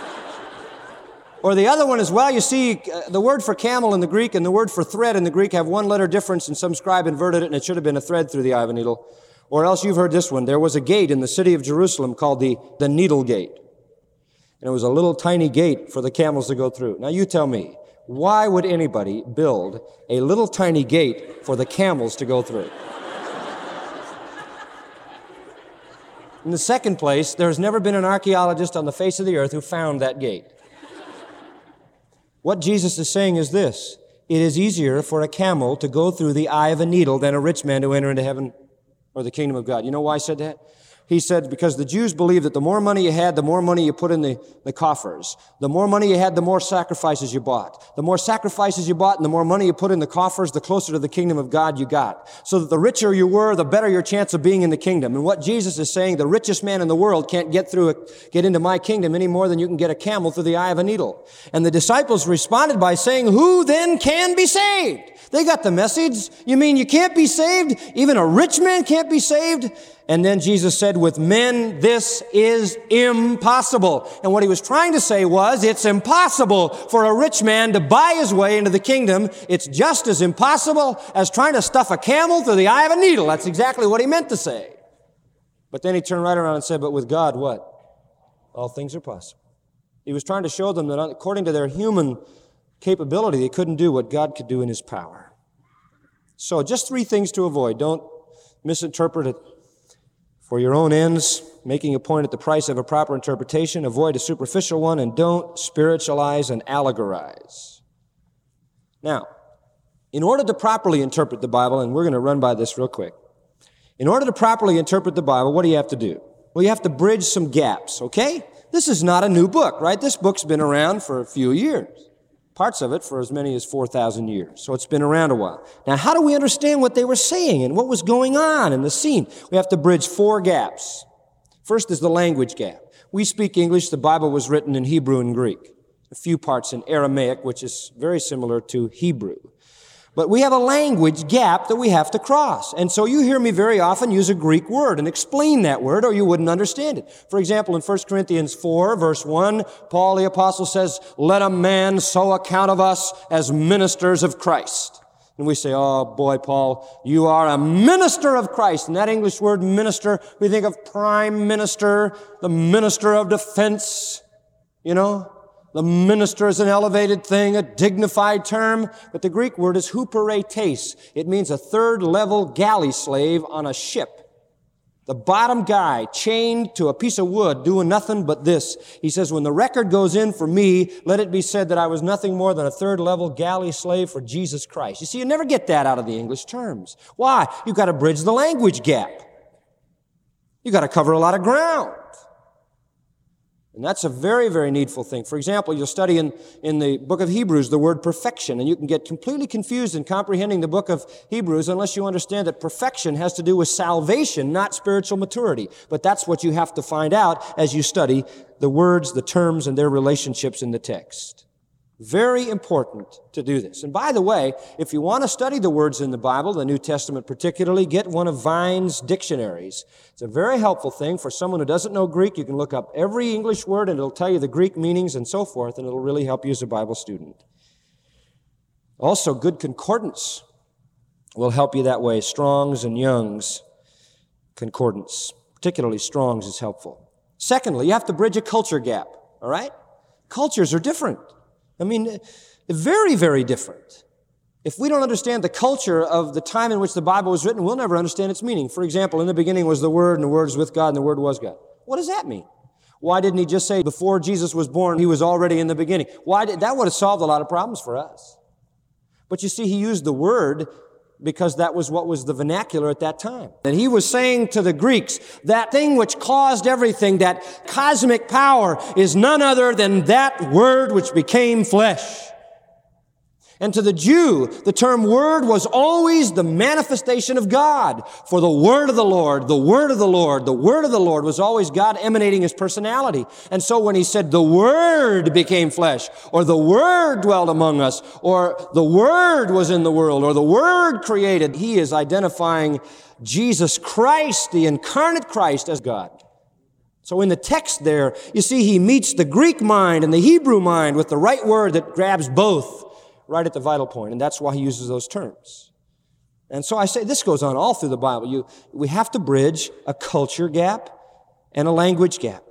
Or the other one is, well, you see, uh, the word for camel in the Greek and the word for thread in the Greek have one letter difference, and some scribe inverted it, and it should have been a thread through the eye of a needle. Or else you've heard this one. There was a gate in the city of Jerusalem called the, the Needle Gate. And it was a little tiny gate for the camels to go through. Now you tell me, why would anybody build a little tiny gate for the camels to go through? In the second place, there's never been an archaeologist on the face of the earth who found that gate. What Jesus is saying is this: it is easier for a camel to go through the eye of a needle than a rich man to enter into heaven or the kingdom of God. You know why I said that? He said, because the Jews believed that the more money you had, the more money you put in the, the coffers. The more money you had, the more sacrifices you bought. The more sacrifices you bought and the more money you put in the coffers, the closer to the kingdom of God you got. So that the richer you were, the better your chance of being in the kingdom. And what Jesus is saying, the richest man in the world can't get through it, get into my kingdom any more than you can get a camel through the eye of a needle. And the disciples responded by saying, who then can be saved? They got the message. You mean you can't be saved? Even a rich man can't be saved? And then Jesus said, with men, this is impossible. And what he was trying to say was, it's impossible for a rich man to buy his way into the kingdom. It's just as impossible as trying to stuff a camel through the eye of a needle. That's exactly what he meant to say. But then he turned right around and said, but with God, what? All things are possible. He was trying to show them that according to their human capability, they couldn't do what God could do in his power. So just three things to avoid. Don't misinterpret it for your own ends, making a point at the price of a proper interpretation. Avoid a superficial one, and don't spiritualize and allegorize. Now, in order to properly interpret the Bible, and we're going to run by this real quick. In order to properly interpret the Bible, what do you have to do? Well, you have to bridge some gaps, okay? This is not a new book, right? This book's been around for a few years. Parts of it for as many as four thousand years. So it's been around a while. Now, how do we understand what they were saying and what was going on in the scene? We have to bridge four gaps. First is the language gap. We speak English. The Bible was written in Hebrew and Greek. A few parts in Aramaic, which is very similar to Hebrew. But we have a language gap that we have to cross. And so you hear me very often use a Greek word and explain that word, or you wouldn't understand it. For example, in First Corinthians four, verse one, Paul the apostle says, let a man so account of us as ministers of Christ. And we say, oh boy, Paul, you are a minister of Christ. And that English word minister, we think of prime minister, the minister of defense, you know, The minister is an elevated thing, a dignified term, but the Greek word is huperetes. It means a third-level galley slave on a ship. The bottom guy, chained to a piece of wood, doing nothing but this. He says, when the record goes in for me, let it be said that I was nothing more than a third-level galley slave for Jesus Christ. You see, you never get that out of the English terms. Why? You've got to bridge the language gap. You've got to cover a lot of ground. And that's a very, very needful thing. For example, you'll study in, in the book of Hebrews the word perfection, and you can get completely confused in comprehending the book of Hebrews unless you understand that perfection has to do with salvation, not spiritual maturity. But that's what you have to find out as you study the words, the terms, and their relationships in the text. Very important to do this. And by the way, if you want to study the words in the Bible, the New Testament particularly, get one of Vine's dictionaries. It's a very helpful thing for someone who doesn't know Greek. You can look up every English word and it'll tell you the Greek meanings and so forth, and it'll really help you as a Bible student. Also, good concordance will help you that way. Strong's and Young's concordance. Particularly Strong's is helpful. Secondly, you have to bridge a culture gap, all right? Cultures are different. I mean, very, very different. If we don't understand the culture of the time in which the Bible was written, we'll never understand its meaning. For example, in the beginning was the Word, and the Word was with God, and the Word was God. What does that mean? Why didn't he just say before Jesus was born, he was already in the beginning? Why did, that would have solved a lot of problems for us. But you see, he used the Word because that was what was the vernacular at that time. And he was saying to the Greeks, that thing which caused everything, that cosmic power, is none other than that Word which became flesh. And to the Jew, the term word was always the manifestation of God. For the word of the Lord, the word of the Lord, the word of the Lord was always God emanating his personality. And so when he said the word became flesh, or the word dwelled among us, or the word was in the world, or the word created, he is identifying Jesus Christ, the incarnate Christ, as God. So in the text there, you see he meets the Greek mind and the Hebrew mind with the right word that grabs both right at the vital point, and that's why he uses those terms. And so I say this goes on all through the Bible. You, we have to bridge a culture gap and a language gap.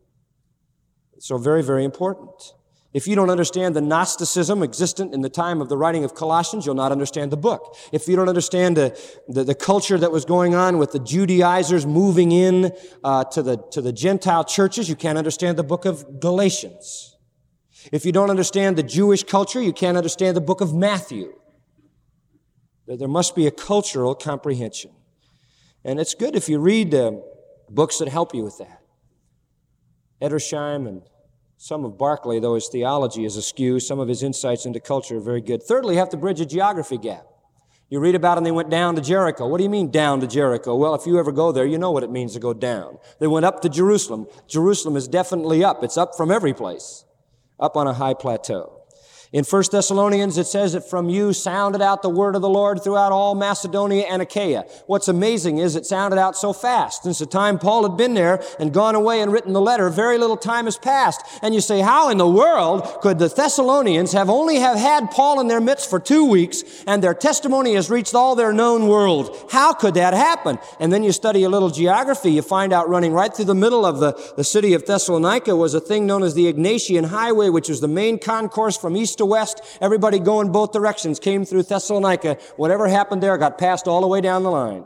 So very, very important. If you don't understand the Gnosticism existent in the time of the writing of Colossians, you'll not understand the book. If you don't understand the, the, the culture that was going on with the Judaizers moving in uh, to the to the Gentile churches, you can't understand the book of Galatians. If you don't understand the Jewish culture, you can't understand the book of Matthew. There must be a cultural comprehension. And it's good if you read uh, books that help you with that. Edersheim and some of Barclay, though his theology is askew, some of his insights into culture are very good. Thirdly, you have to bridge a geography gap. You read about them, they went down to Jericho. What do you mean down to Jericho? Well, if you ever go there, you know what it means to go down. They went up to Jerusalem. Jerusalem is definitely up. It's up from every place. Up on a high plateau. In First Thessalonians, it says that from you sounded out the word of the Lord throughout all Macedonia and Achaia. What's amazing is it sounded out so fast. Since the time Paul had been there and gone away and written the letter, very little time has passed. And you say, how in the world could the Thessalonians have only have had Paul in their midst for two weeks and their testimony has reached all their known world? How could that happen? And then you study a little geography, you find out running right through the middle of the, the city of Thessalonica was a thing known as the Egnatian Highway, which was the main concourse from east to west. Everybody going both directions came through Thessalonica. Whatever happened there got passed all the way down the line.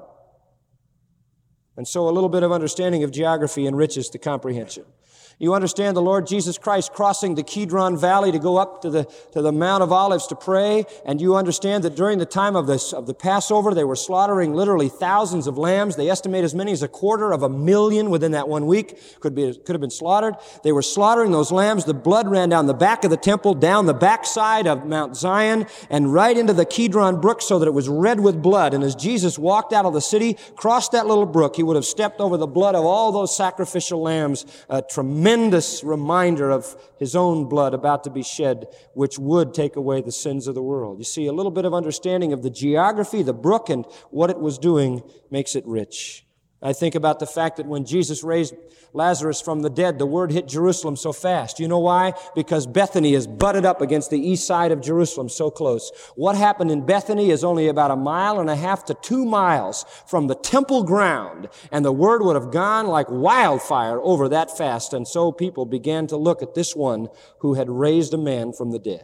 And so a little bit of understanding of geography enriches the comprehension. You understand the Lord Jesus Christ crossing the Kidron Valley to go up to the, to the Mount of Olives to pray, and you understand that during the time of this, of the Passover, they were slaughtering literally thousands of lambs. They estimate as many as a quarter of a million within that one week could be, could have been slaughtered. They were slaughtering those lambs. The blood ran down the back of the temple, down the backside of Mount Zion, and right into the Kidron Brook so that it was red with blood. And as Jesus walked out of the city, crossed that little brook, he would have stepped over the blood of all those sacrificial lambs. A tremendous Tremendous reminder of his own blood about to be shed, which would take away the sins of the world. You see, a little bit of understanding of the geography, the brook, and what it was doing makes it rich. I think about the fact that when Jesus raised Lazarus from the dead, the word hit Jerusalem so fast. You know why? Because Bethany is butted up against the east side of Jerusalem, so close. What happened in Bethany is only about a mile and a half to two miles from the temple ground, and the word would have gone like wildfire over that fast. And so people began to look at this one who had raised a man from the dead.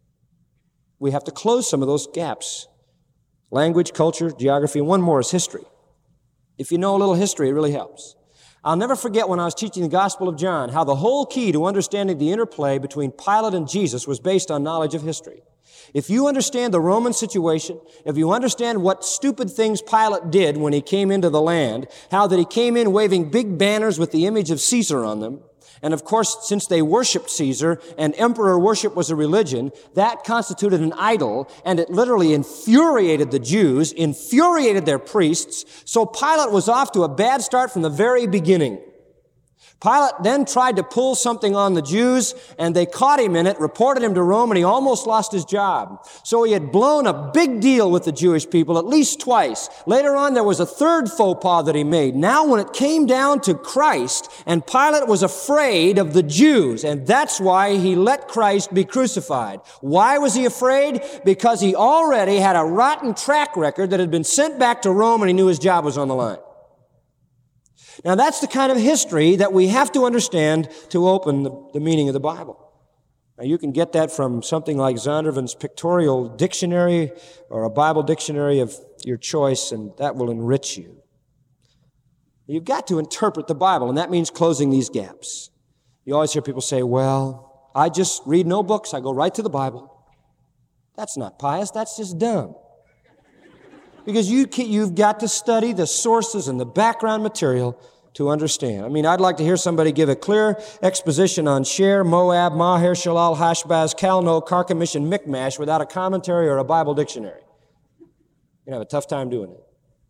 We have to close some of those gaps. Language, culture, geography, and one more is history. If you know a little history, it really helps. I'll never forget when I was teaching the Gospel of John, how the whole key to understanding the interplay between Pilate and Jesus was based on knowledge of history. If you understand the Roman situation, if you understand what stupid things Pilate did when he came into the land, how that he came in waving big banners with the image of Caesar on them, and of course, since they worshiped Caesar and emperor worship was a religion, that constituted an idol, and it literally infuriated the Jews, infuriated their priests. So Pilate was off to a bad start from the very beginning. Pilate then tried to pull something on the Jews, and they caught him in it, reported him to Rome, and he almost lost his job. So he had blown a big deal with the Jewish people at least twice. Later on, there was a third faux pas that he made. Now, when it came down to Christ, and Pilate was afraid of the Jews, and that's why he let Christ be crucified. Why was he afraid? Because he already had a rotten track record that had been sent back to Rome, and he knew his job was on the line. Now, that's the kind of history that we have to understand to open the, the meaning of the Bible. Now, you can get that from something like Zondervan's Pictorial Dictionary or a Bible dictionary of your choice, and that will enrich you. You've got to interpret the Bible, and that means closing these gaps. You always hear people say, well, I just read no books. I go right to the Bible. That's not pious. That's just dumb. Because you can, you've got to study the sources and the background material to understand. I mean, I'd like to hear somebody give a clear exposition on Sher, Moab, Maher, Shalal, Hashbaz, Kalno, Carchemish, and Michmash without a commentary or a Bible dictionary. You're going to have a tough time doing it.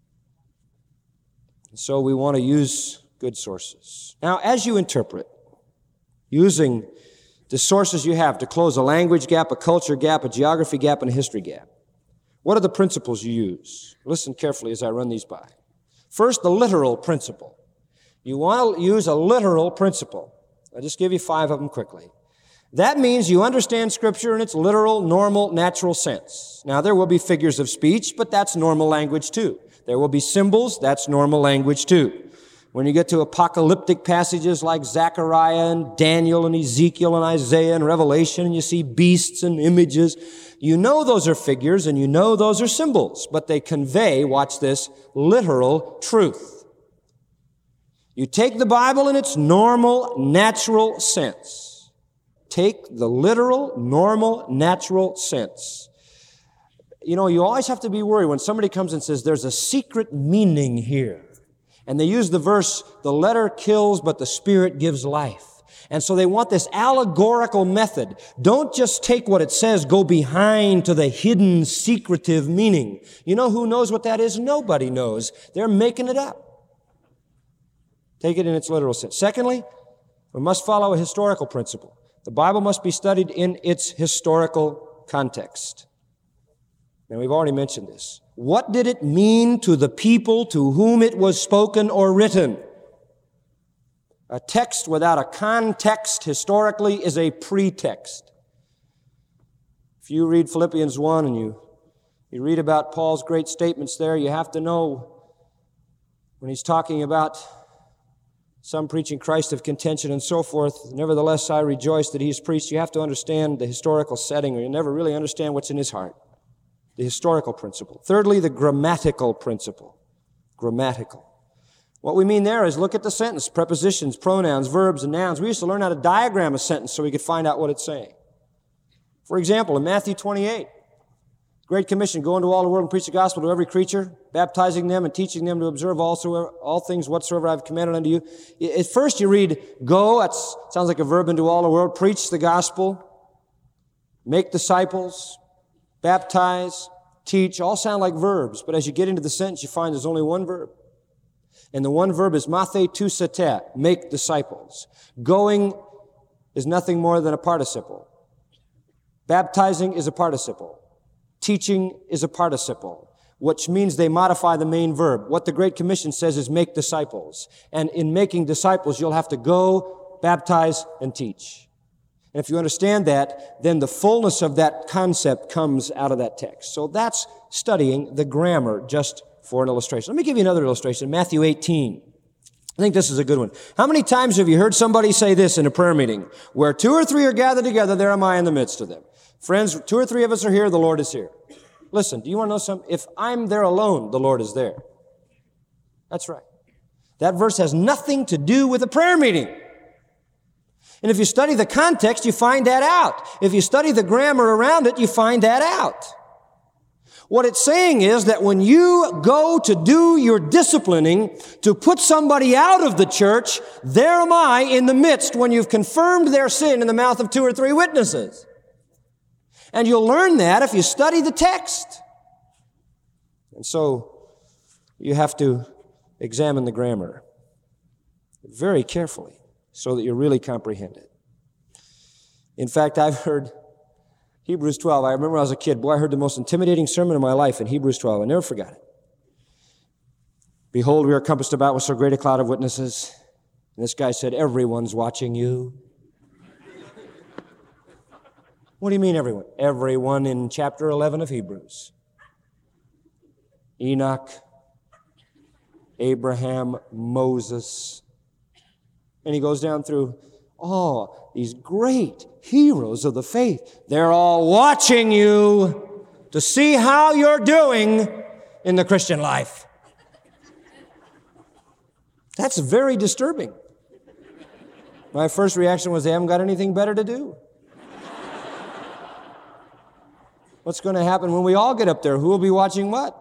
And so we want to use good sources. Now, as you interpret, using the sources you have to close a language gap, a culture gap, a geography gap, and a history gap, what are the principles you use? Listen carefully as I run these by. First, the literal principle. You want to use a literal principle. I'll just give you five of them quickly. That means you understand Scripture in its literal, normal, natural sense. Now, there will be figures of speech, but that's normal language too. There will be symbols, that's normal language too. When you get to apocalyptic passages like Zechariah and Daniel and Ezekiel and Isaiah and Revelation, and you see beasts and images, you know those are figures and you know those are symbols, but they convey, watch this, literal truth. You take the Bible in its normal, natural sense. Take the literal, normal, natural sense. You know, you always have to be worried when somebody comes and says, there's a secret meaning here. And they use the verse, the letter kills, but the Spirit gives life. And so they want this allegorical method. Don't just take what it says, go behind to the hidden, secretive meaning. You know who knows what that is? Nobody knows. They're making it up. Take it in its literal sense. Secondly, we must follow a historical principle. The Bible must be studied in its historical context. Now, we've already mentioned this. What did it mean to the people to whom it was spoken or written? A text without a context historically is a pretext. If you read Philippians one and you, you read about Paul's great statements there, you have to know when he's talking about some preaching Christ of contention and so forth, nevertheless I rejoice that he's preached. You have to understand the historical setting or you'll never really understand what's in his heart. The historical principle. Thirdly, the grammatical principle. Grammatical. What we mean there is look at the sentence, prepositions, pronouns, verbs, and nouns. We used to learn how to diagram a sentence so we could find out what it's saying. For example, in Matthew twenty-eight, Great Commission, go into all the world and preach the gospel to every creature, baptizing them and teaching them to observe also all things whatsoever I have commanded unto you. At first you read, go, that sounds like a verb, into all the world, preach the gospel, make disciples, baptize, teach, all sound like verbs. But as you get into the sentence, you find there's only one verb. And the one verb is mathe tu sete, make disciples. Going is nothing more than a participle. Baptizing is a participle. Teaching is a participle. which means they modify the main verb. What the Great Commission says is make disciples. And in making disciples, you'll have to go, baptize, and teach. And if you understand that, then the fullness of that concept comes out of that text. So that's studying the grammar just for an illustration. Let me give you another illustration. Matthew eighteen. I think this is a good one. How many times have you heard somebody say this in a prayer meeting? Where two or three are gathered together, there am I in the midst of them. Friends, two or three of us are here, the Lord is here. Listen, do you want to know something? If I'm there alone, the Lord is there. That's right. That verse has nothing to do with a prayer meeting. And if you study the context, you find that out. If you study the grammar around it, you find that out. What it's saying is that when you go to do your disciplining, to put somebody out of the church, there am I in the midst when you've confirmed their sin in the mouth of two or three witnesses. And you'll learn that if you study the text. And so you have to examine the grammar very carefully so that you really comprehend it. In fact, I've heard Hebrews twelve. I remember when I was a kid, boy, I heard the most intimidating sermon of my life in Hebrews twelve. I never forgot it. Behold, we are compassed about with so great a cloud of witnesses. And this guy said, everyone's watching you. What do you mean, everyone? Everyone in chapter eleven of Hebrews. Enoch, Abraham, Moses. And he goes down through all these great heroes of the faith. They're all watching you to see how you're doing in the Christian life. That's very disturbing. My first reaction was they haven't got anything better to do. What's going to happen when we all get up there? Who will be watching what?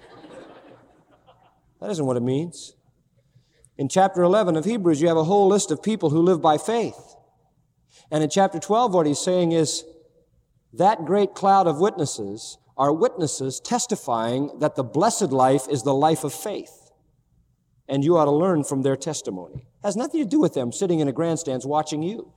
That isn't what it means. In chapter eleven of Hebrews, you have a whole list of people who live by faith. And in chapter twelve, what he's saying is that great cloud of witnesses are witnesses testifying that the blessed life is the life of faith. And you ought to learn from their testimony. It has nothing to do with them sitting in a grandstand watching you.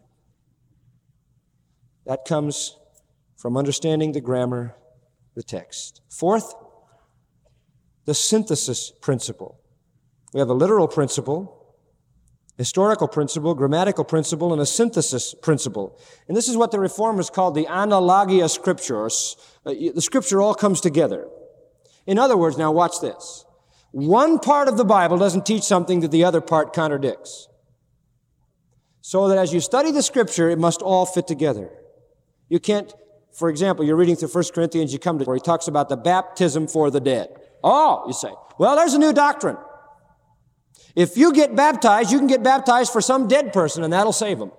That comes from understanding the grammar, the text. Fourth, the synthesis principle. We have a literal principle, historical principle, grammatical principle, and a synthesis principle. And this is what the Reformers called the analogia scripturis. The scripture all comes together. In other words, now watch this. One part of the Bible doesn't teach something that the other part contradicts. So that as you study the scripture, it must all fit together. You can't, for example, you're reading through First Corinthians, you come to where he talks about the baptism for the dead. Oh, you say, well, there's a new doctrine. If you get baptized, you can get baptized for some dead person, and that'll save them.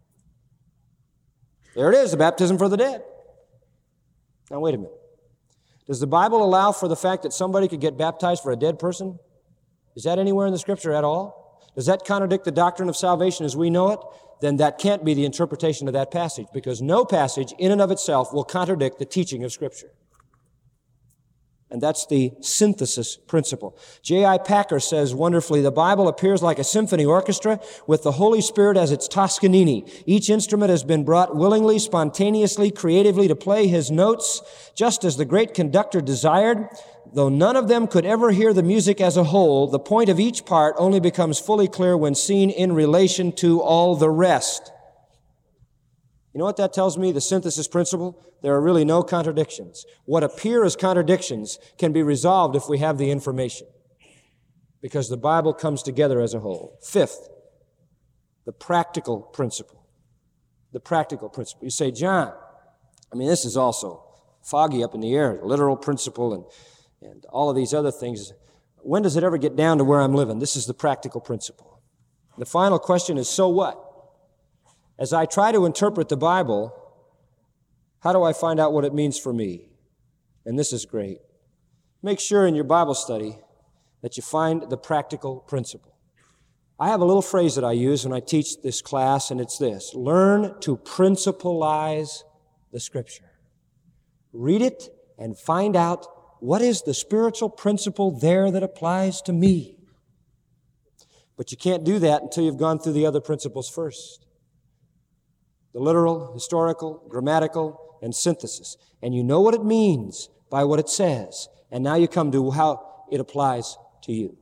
There it is, the baptism for the dead. Now, wait a minute. Does the Bible allow for the fact that somebody could get baptized for a dead person? Is that anywhere in the Scripture at all? Does that contradict the doctrine of salvation as we know it? Then that can't be the interpretation of that passage, because no passage in and of itself will contradict the teaching of Scripture. And that's the synthesis principle. J I Packer says wonderfully, the Bible appears like a symphony orchestra with the Holy Spirit as its Toscanini. Each instrument has been brought willingly, spontaneously, creatively to play his notes, just as the great conductor desired. Though none of them could ever hear the music as a whole, the point of each part only becomes fully clear when seen in relation to all the rest. You know what that tells me? The synthesis principle? There are really no contradictions. What appear as contradictions can be resolved if we have the information, because the Bible comes together as a whole. Fifth, the practical principle. The practical principle. You say, John, I mean, this is also foggy up in the air, the literal principle and, and all of these other things. When does it ever get down to where I'm living? This is the practical principle. The final question is, so what? As I try to interpret the Bible, how do I find out what it means for me? And this is great. Make sure in your Bible study that you find the practical principle. I have a little phrase that I use when I teach this class, and it's this: learn to principalize the Scripture. Read it and find out what is the spiritual principle there that applies to me. But you can't do that until you've gone through the other principles first. The literal, historical, grammatical, and synthesis. And you know what it means by what it says. And now you come to how it applies to you.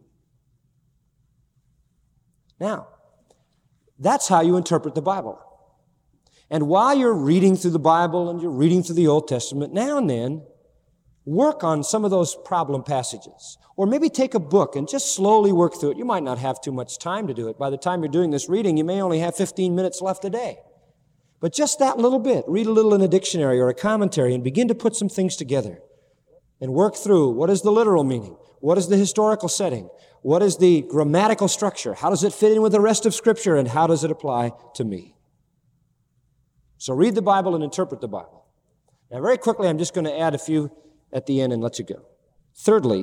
Now, that's how you interpret the Bible. And while you're reading through the Bible and you're reading through the Old Testament, now and then, work on some of those problem passages. Or maybe take a book and just slowly work through it. You might not have too much time to do it. By the time you're doing this reading, you may only have fifteen minutes left a day. But just that little bit, read a little in a dictionary or a commentary and begin to put some things together and work through what is the literal meaning? What is the historical setting? What is the grammatical structure? How does it fit in with the rest of Scripture? And how does it apply to me? So read the Bible and interpret the Bible. Now, very quickly, I'm just going to add a few at the end and let you go. Thirdly,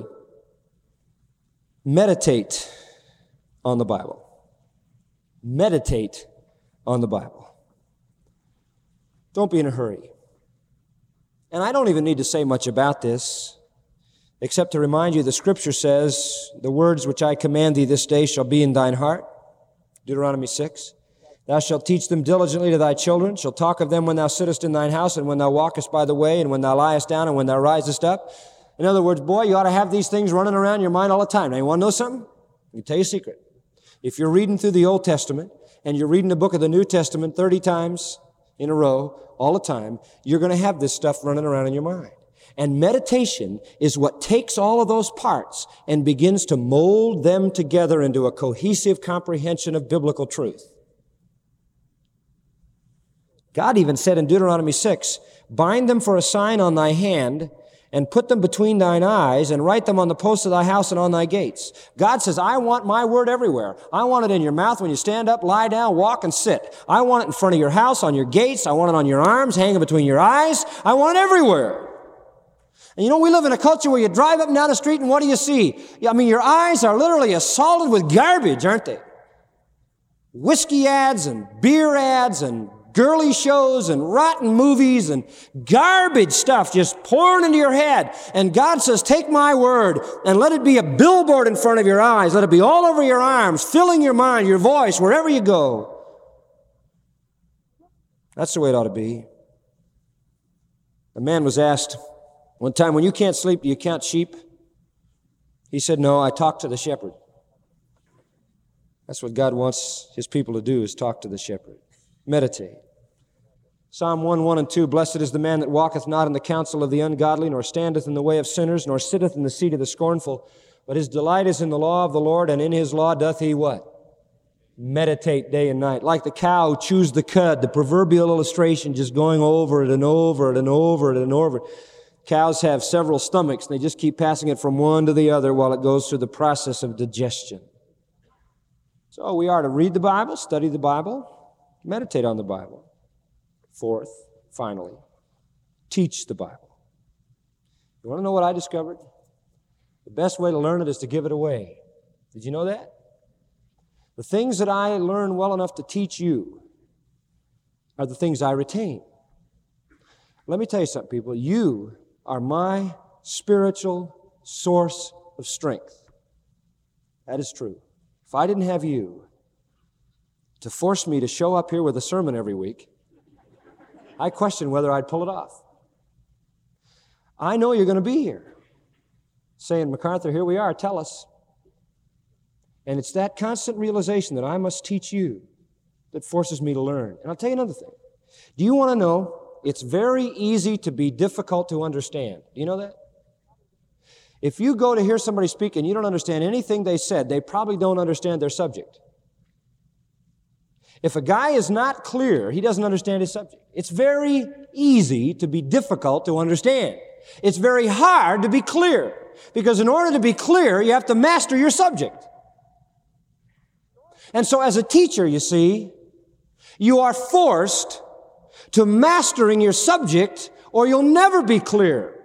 meditate on the Bible. Meditate on the Bible. Don't be in a hurry. And I don't even need to say much about this, except to remind you the Scripture says, the words which I command thee this day shall be in thine heart. Deuteronomy six. Thou shalt teach them diligently to thy children, shalt talk of them when thou sittest in thine house, and when thou walkest by the way, and when thou liest down, and when thou risest up. In other words, boy, you ought to have these things running around your mind all the time. Now, you want to know something? Let me tell you a secret. If you're reading through the Old Testament, and you're reading the book of the New Testament thirty times in a row, all the time, you're going to have this stuff running around in your mind. And meditation is what takes all of those parts and begins to mold them together into a cohesive comprehension of biblical truth. God even said in Deuteronomy six, bind them for a sign on thy hand, and put them between thine eyes, and write them on the posts of thy house and on thy gates. God says, I want my word everywhere. I want it in your mouth when you stand up, lie down, walk, and sit. I want it in front of your house, on your gates. I want it on your arms, hanging between your eyes. I want it everywhere. And you know, we live in a culture where you drive up and down the street, and what do you see? I mean, your eyes are literally assaulted with garbage, aren't they? Whiskey ads and beer ads and girly shows and rotten movies and garbage stuff just pouring into your head. And God says, take my word and let it be a billboard in front of your eyes. Let it be all over your arms, filling your mind, your voice, wherever you go. That's the way it ought to be. A man was asked one time, when you can't sleep, do you count sheep? He said, no, I talk to the shepherd. That's what God wants His people to do, is talk to the shepherd. Meditate. Psalm one, one and two, blessed is the man that walketh not in the counsel of the ungodly, nor standeth in the way of sinners, nor sitteth in the seat of the scornful. But his delight is in the law of the Lord, and in his law doth he what? Meditate day and night. Like the cow who chews the cud, the proverbial illustration, just going over it and over it and over it and over it. Cows have several stomachs, and they just keep passing it from one to the other while it goes through the process of digestion. So we are to read the Bible, study the Bible, meditate on the Bible. Fourth, finally, teach the Bible. You want to know what I discovered? The best way to learn it is to give it away. Did you know that? The things that I learn well enough to teach you are the things I retain. Let me tell you something, people. You are my spiritual source of strength. That is true. If I didn't have you to force me to show up here with a sermon every week, I question whether I'd pull it off. I know you're going to be here saying, MacArthur, here we are, tell us. And it's that constant realization that I must teach you that forces me to learn. And I'll tell you another thing. Do you want to know? It's very easy to be difficult to understand. Do you know that? If you go to hear somebody speak and you don't understand anything they said, they probably don't understand their subject. If a guy is not clear, he doesn't understand his subject. It's very easy to be difficult to understand. It's very hard to be clear, because in order to be clear, you have to master your subject. And so as a teacher, you see, you are forced to mastering your subject, or you'll never be clear.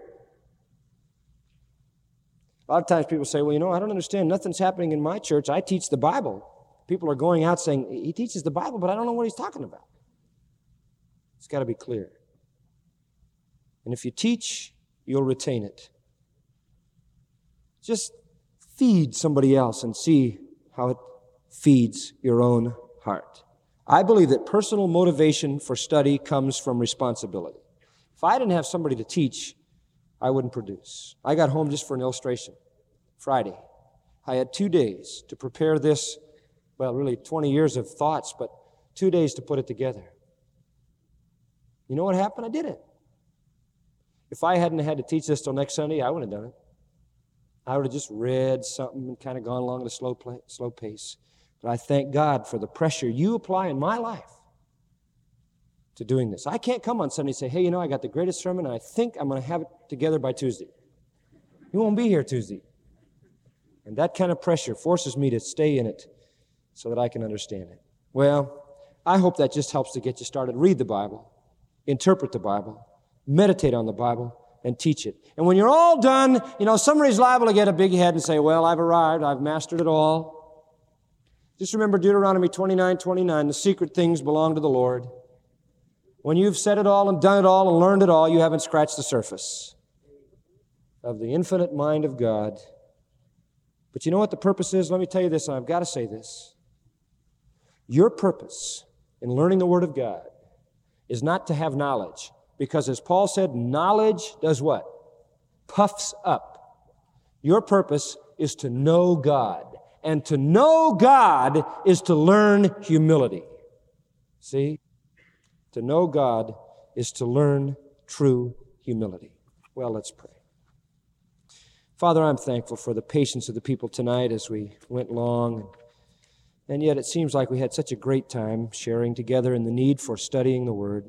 A lot of times people say, well, you know, I don't understand. Nothing's happening in my church. I teach the Bible. People are going out saying, he teaches the Bible, but I don't know what he's talking about. It's got to be clear. And if you teach, you'll retain it. Just feed somebody else and see how it feeds your own heart. I believe that personal motivation for study comes from responsibility. If I didn't have somebody to teach, I wouldn't produce. I got home just for an illustration. Friday. I had two days to prepare this, well, really twenty years of thoughts, but two days to put it together. You know what happened? I did it. If I hadn't had to teach this till next Sunday, I wouldn't have done it. I would have just read something and kind of gone along at a slow, play, slow pace. But I thank God for the pressure you apply in my life to doing this. I can't come on Sunday and say, hey, you know, I got the greatest sermon, and I think I'm going to have it together by Tuesday. You won't be here Tuesday. And that kind of pressure forces me to stay in it so that I can understand it. Well, I hope that just helps to get you started. Read the Bible, interpret the Bible, meditate on the Bible, and teach it. And when you're all done, you know, somebody's liable to get a big head and say, well, I've arrived, I've mastered it all. Just remember Deuteronomy twenty-nine twenty-nine, the secret things belong to the Lord. When you've said it all and done it all and learned it all, you haven't scratched the surface of the infinite mind of God. But you know what the purpose is? Let me tell you this, and I've got to say this. Your purpose in learning the Word of God is not to have knowledge. Because as Paul said, knowledge does what? Puffs up. Your purpose is to know God. And to know God is to learn humility. See? To know God is to learn true humility. Well, let's pray. Father, I'm thankful for the patience of the people tonight as we went long. And yet it seems like we had such a great time sharing together in the need for studying the Word.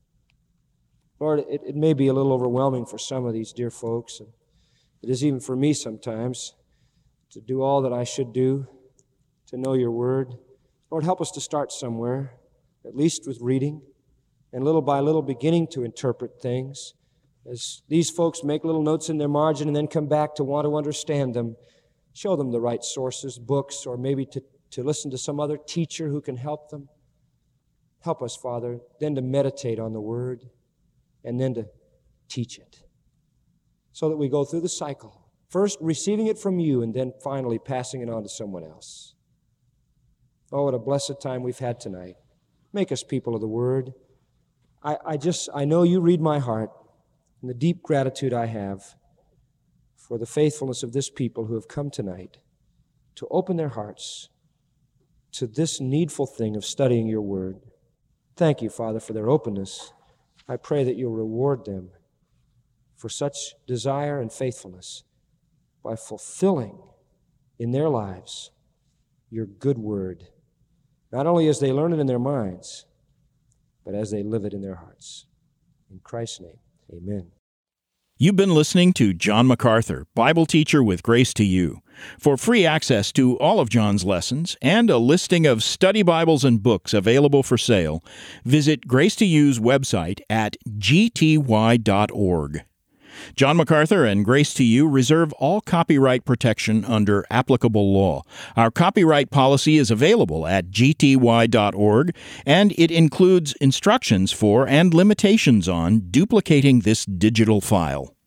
Lord, it, it may be a little overwhelming for some of these dear folks. And it is even for me sometimes to do all that I should do to know your Word. Lord, help us to start somewhere, at least with reading, and little by little beginning to interpret things. As these folks make little notes in their margin and then come back to want to understand them, show them the right sources, books, or maybe to, to listen to some other teacher who can help them. Help us, Father, then to meditate on the Word, and then to teach it, so that we go through the cycle, first receiving it from you and then finally passing it on to someone else. Oh, what a blessed time we've had tonight. Make us people of the Word. I, I just, I know you read my heart and the deep gratitude I have for the faithfulness of this people who have come tonight to open their hearts to this needful thing of studying your Word. Thank you, Father, for their openness. I pray that you'll reward them for such desire and faithfulness by fulfilling in their lives your good word, not only as they learn it in their minds, but as they live it in their hearts. In Christ's name, amen. You've been listening to John MacArthur, Bible teacher with Grace to You. For free access to all of John's lessons and a listing of study Bibles and books available for sale, visit Grace to You's website at g t y dot org. John MacArthur and Grace to You reserve all copyright protection under applicable law. Our copyright policy is available at g t y dot org, and it includes instructions for and limitations on duplicating this digital file.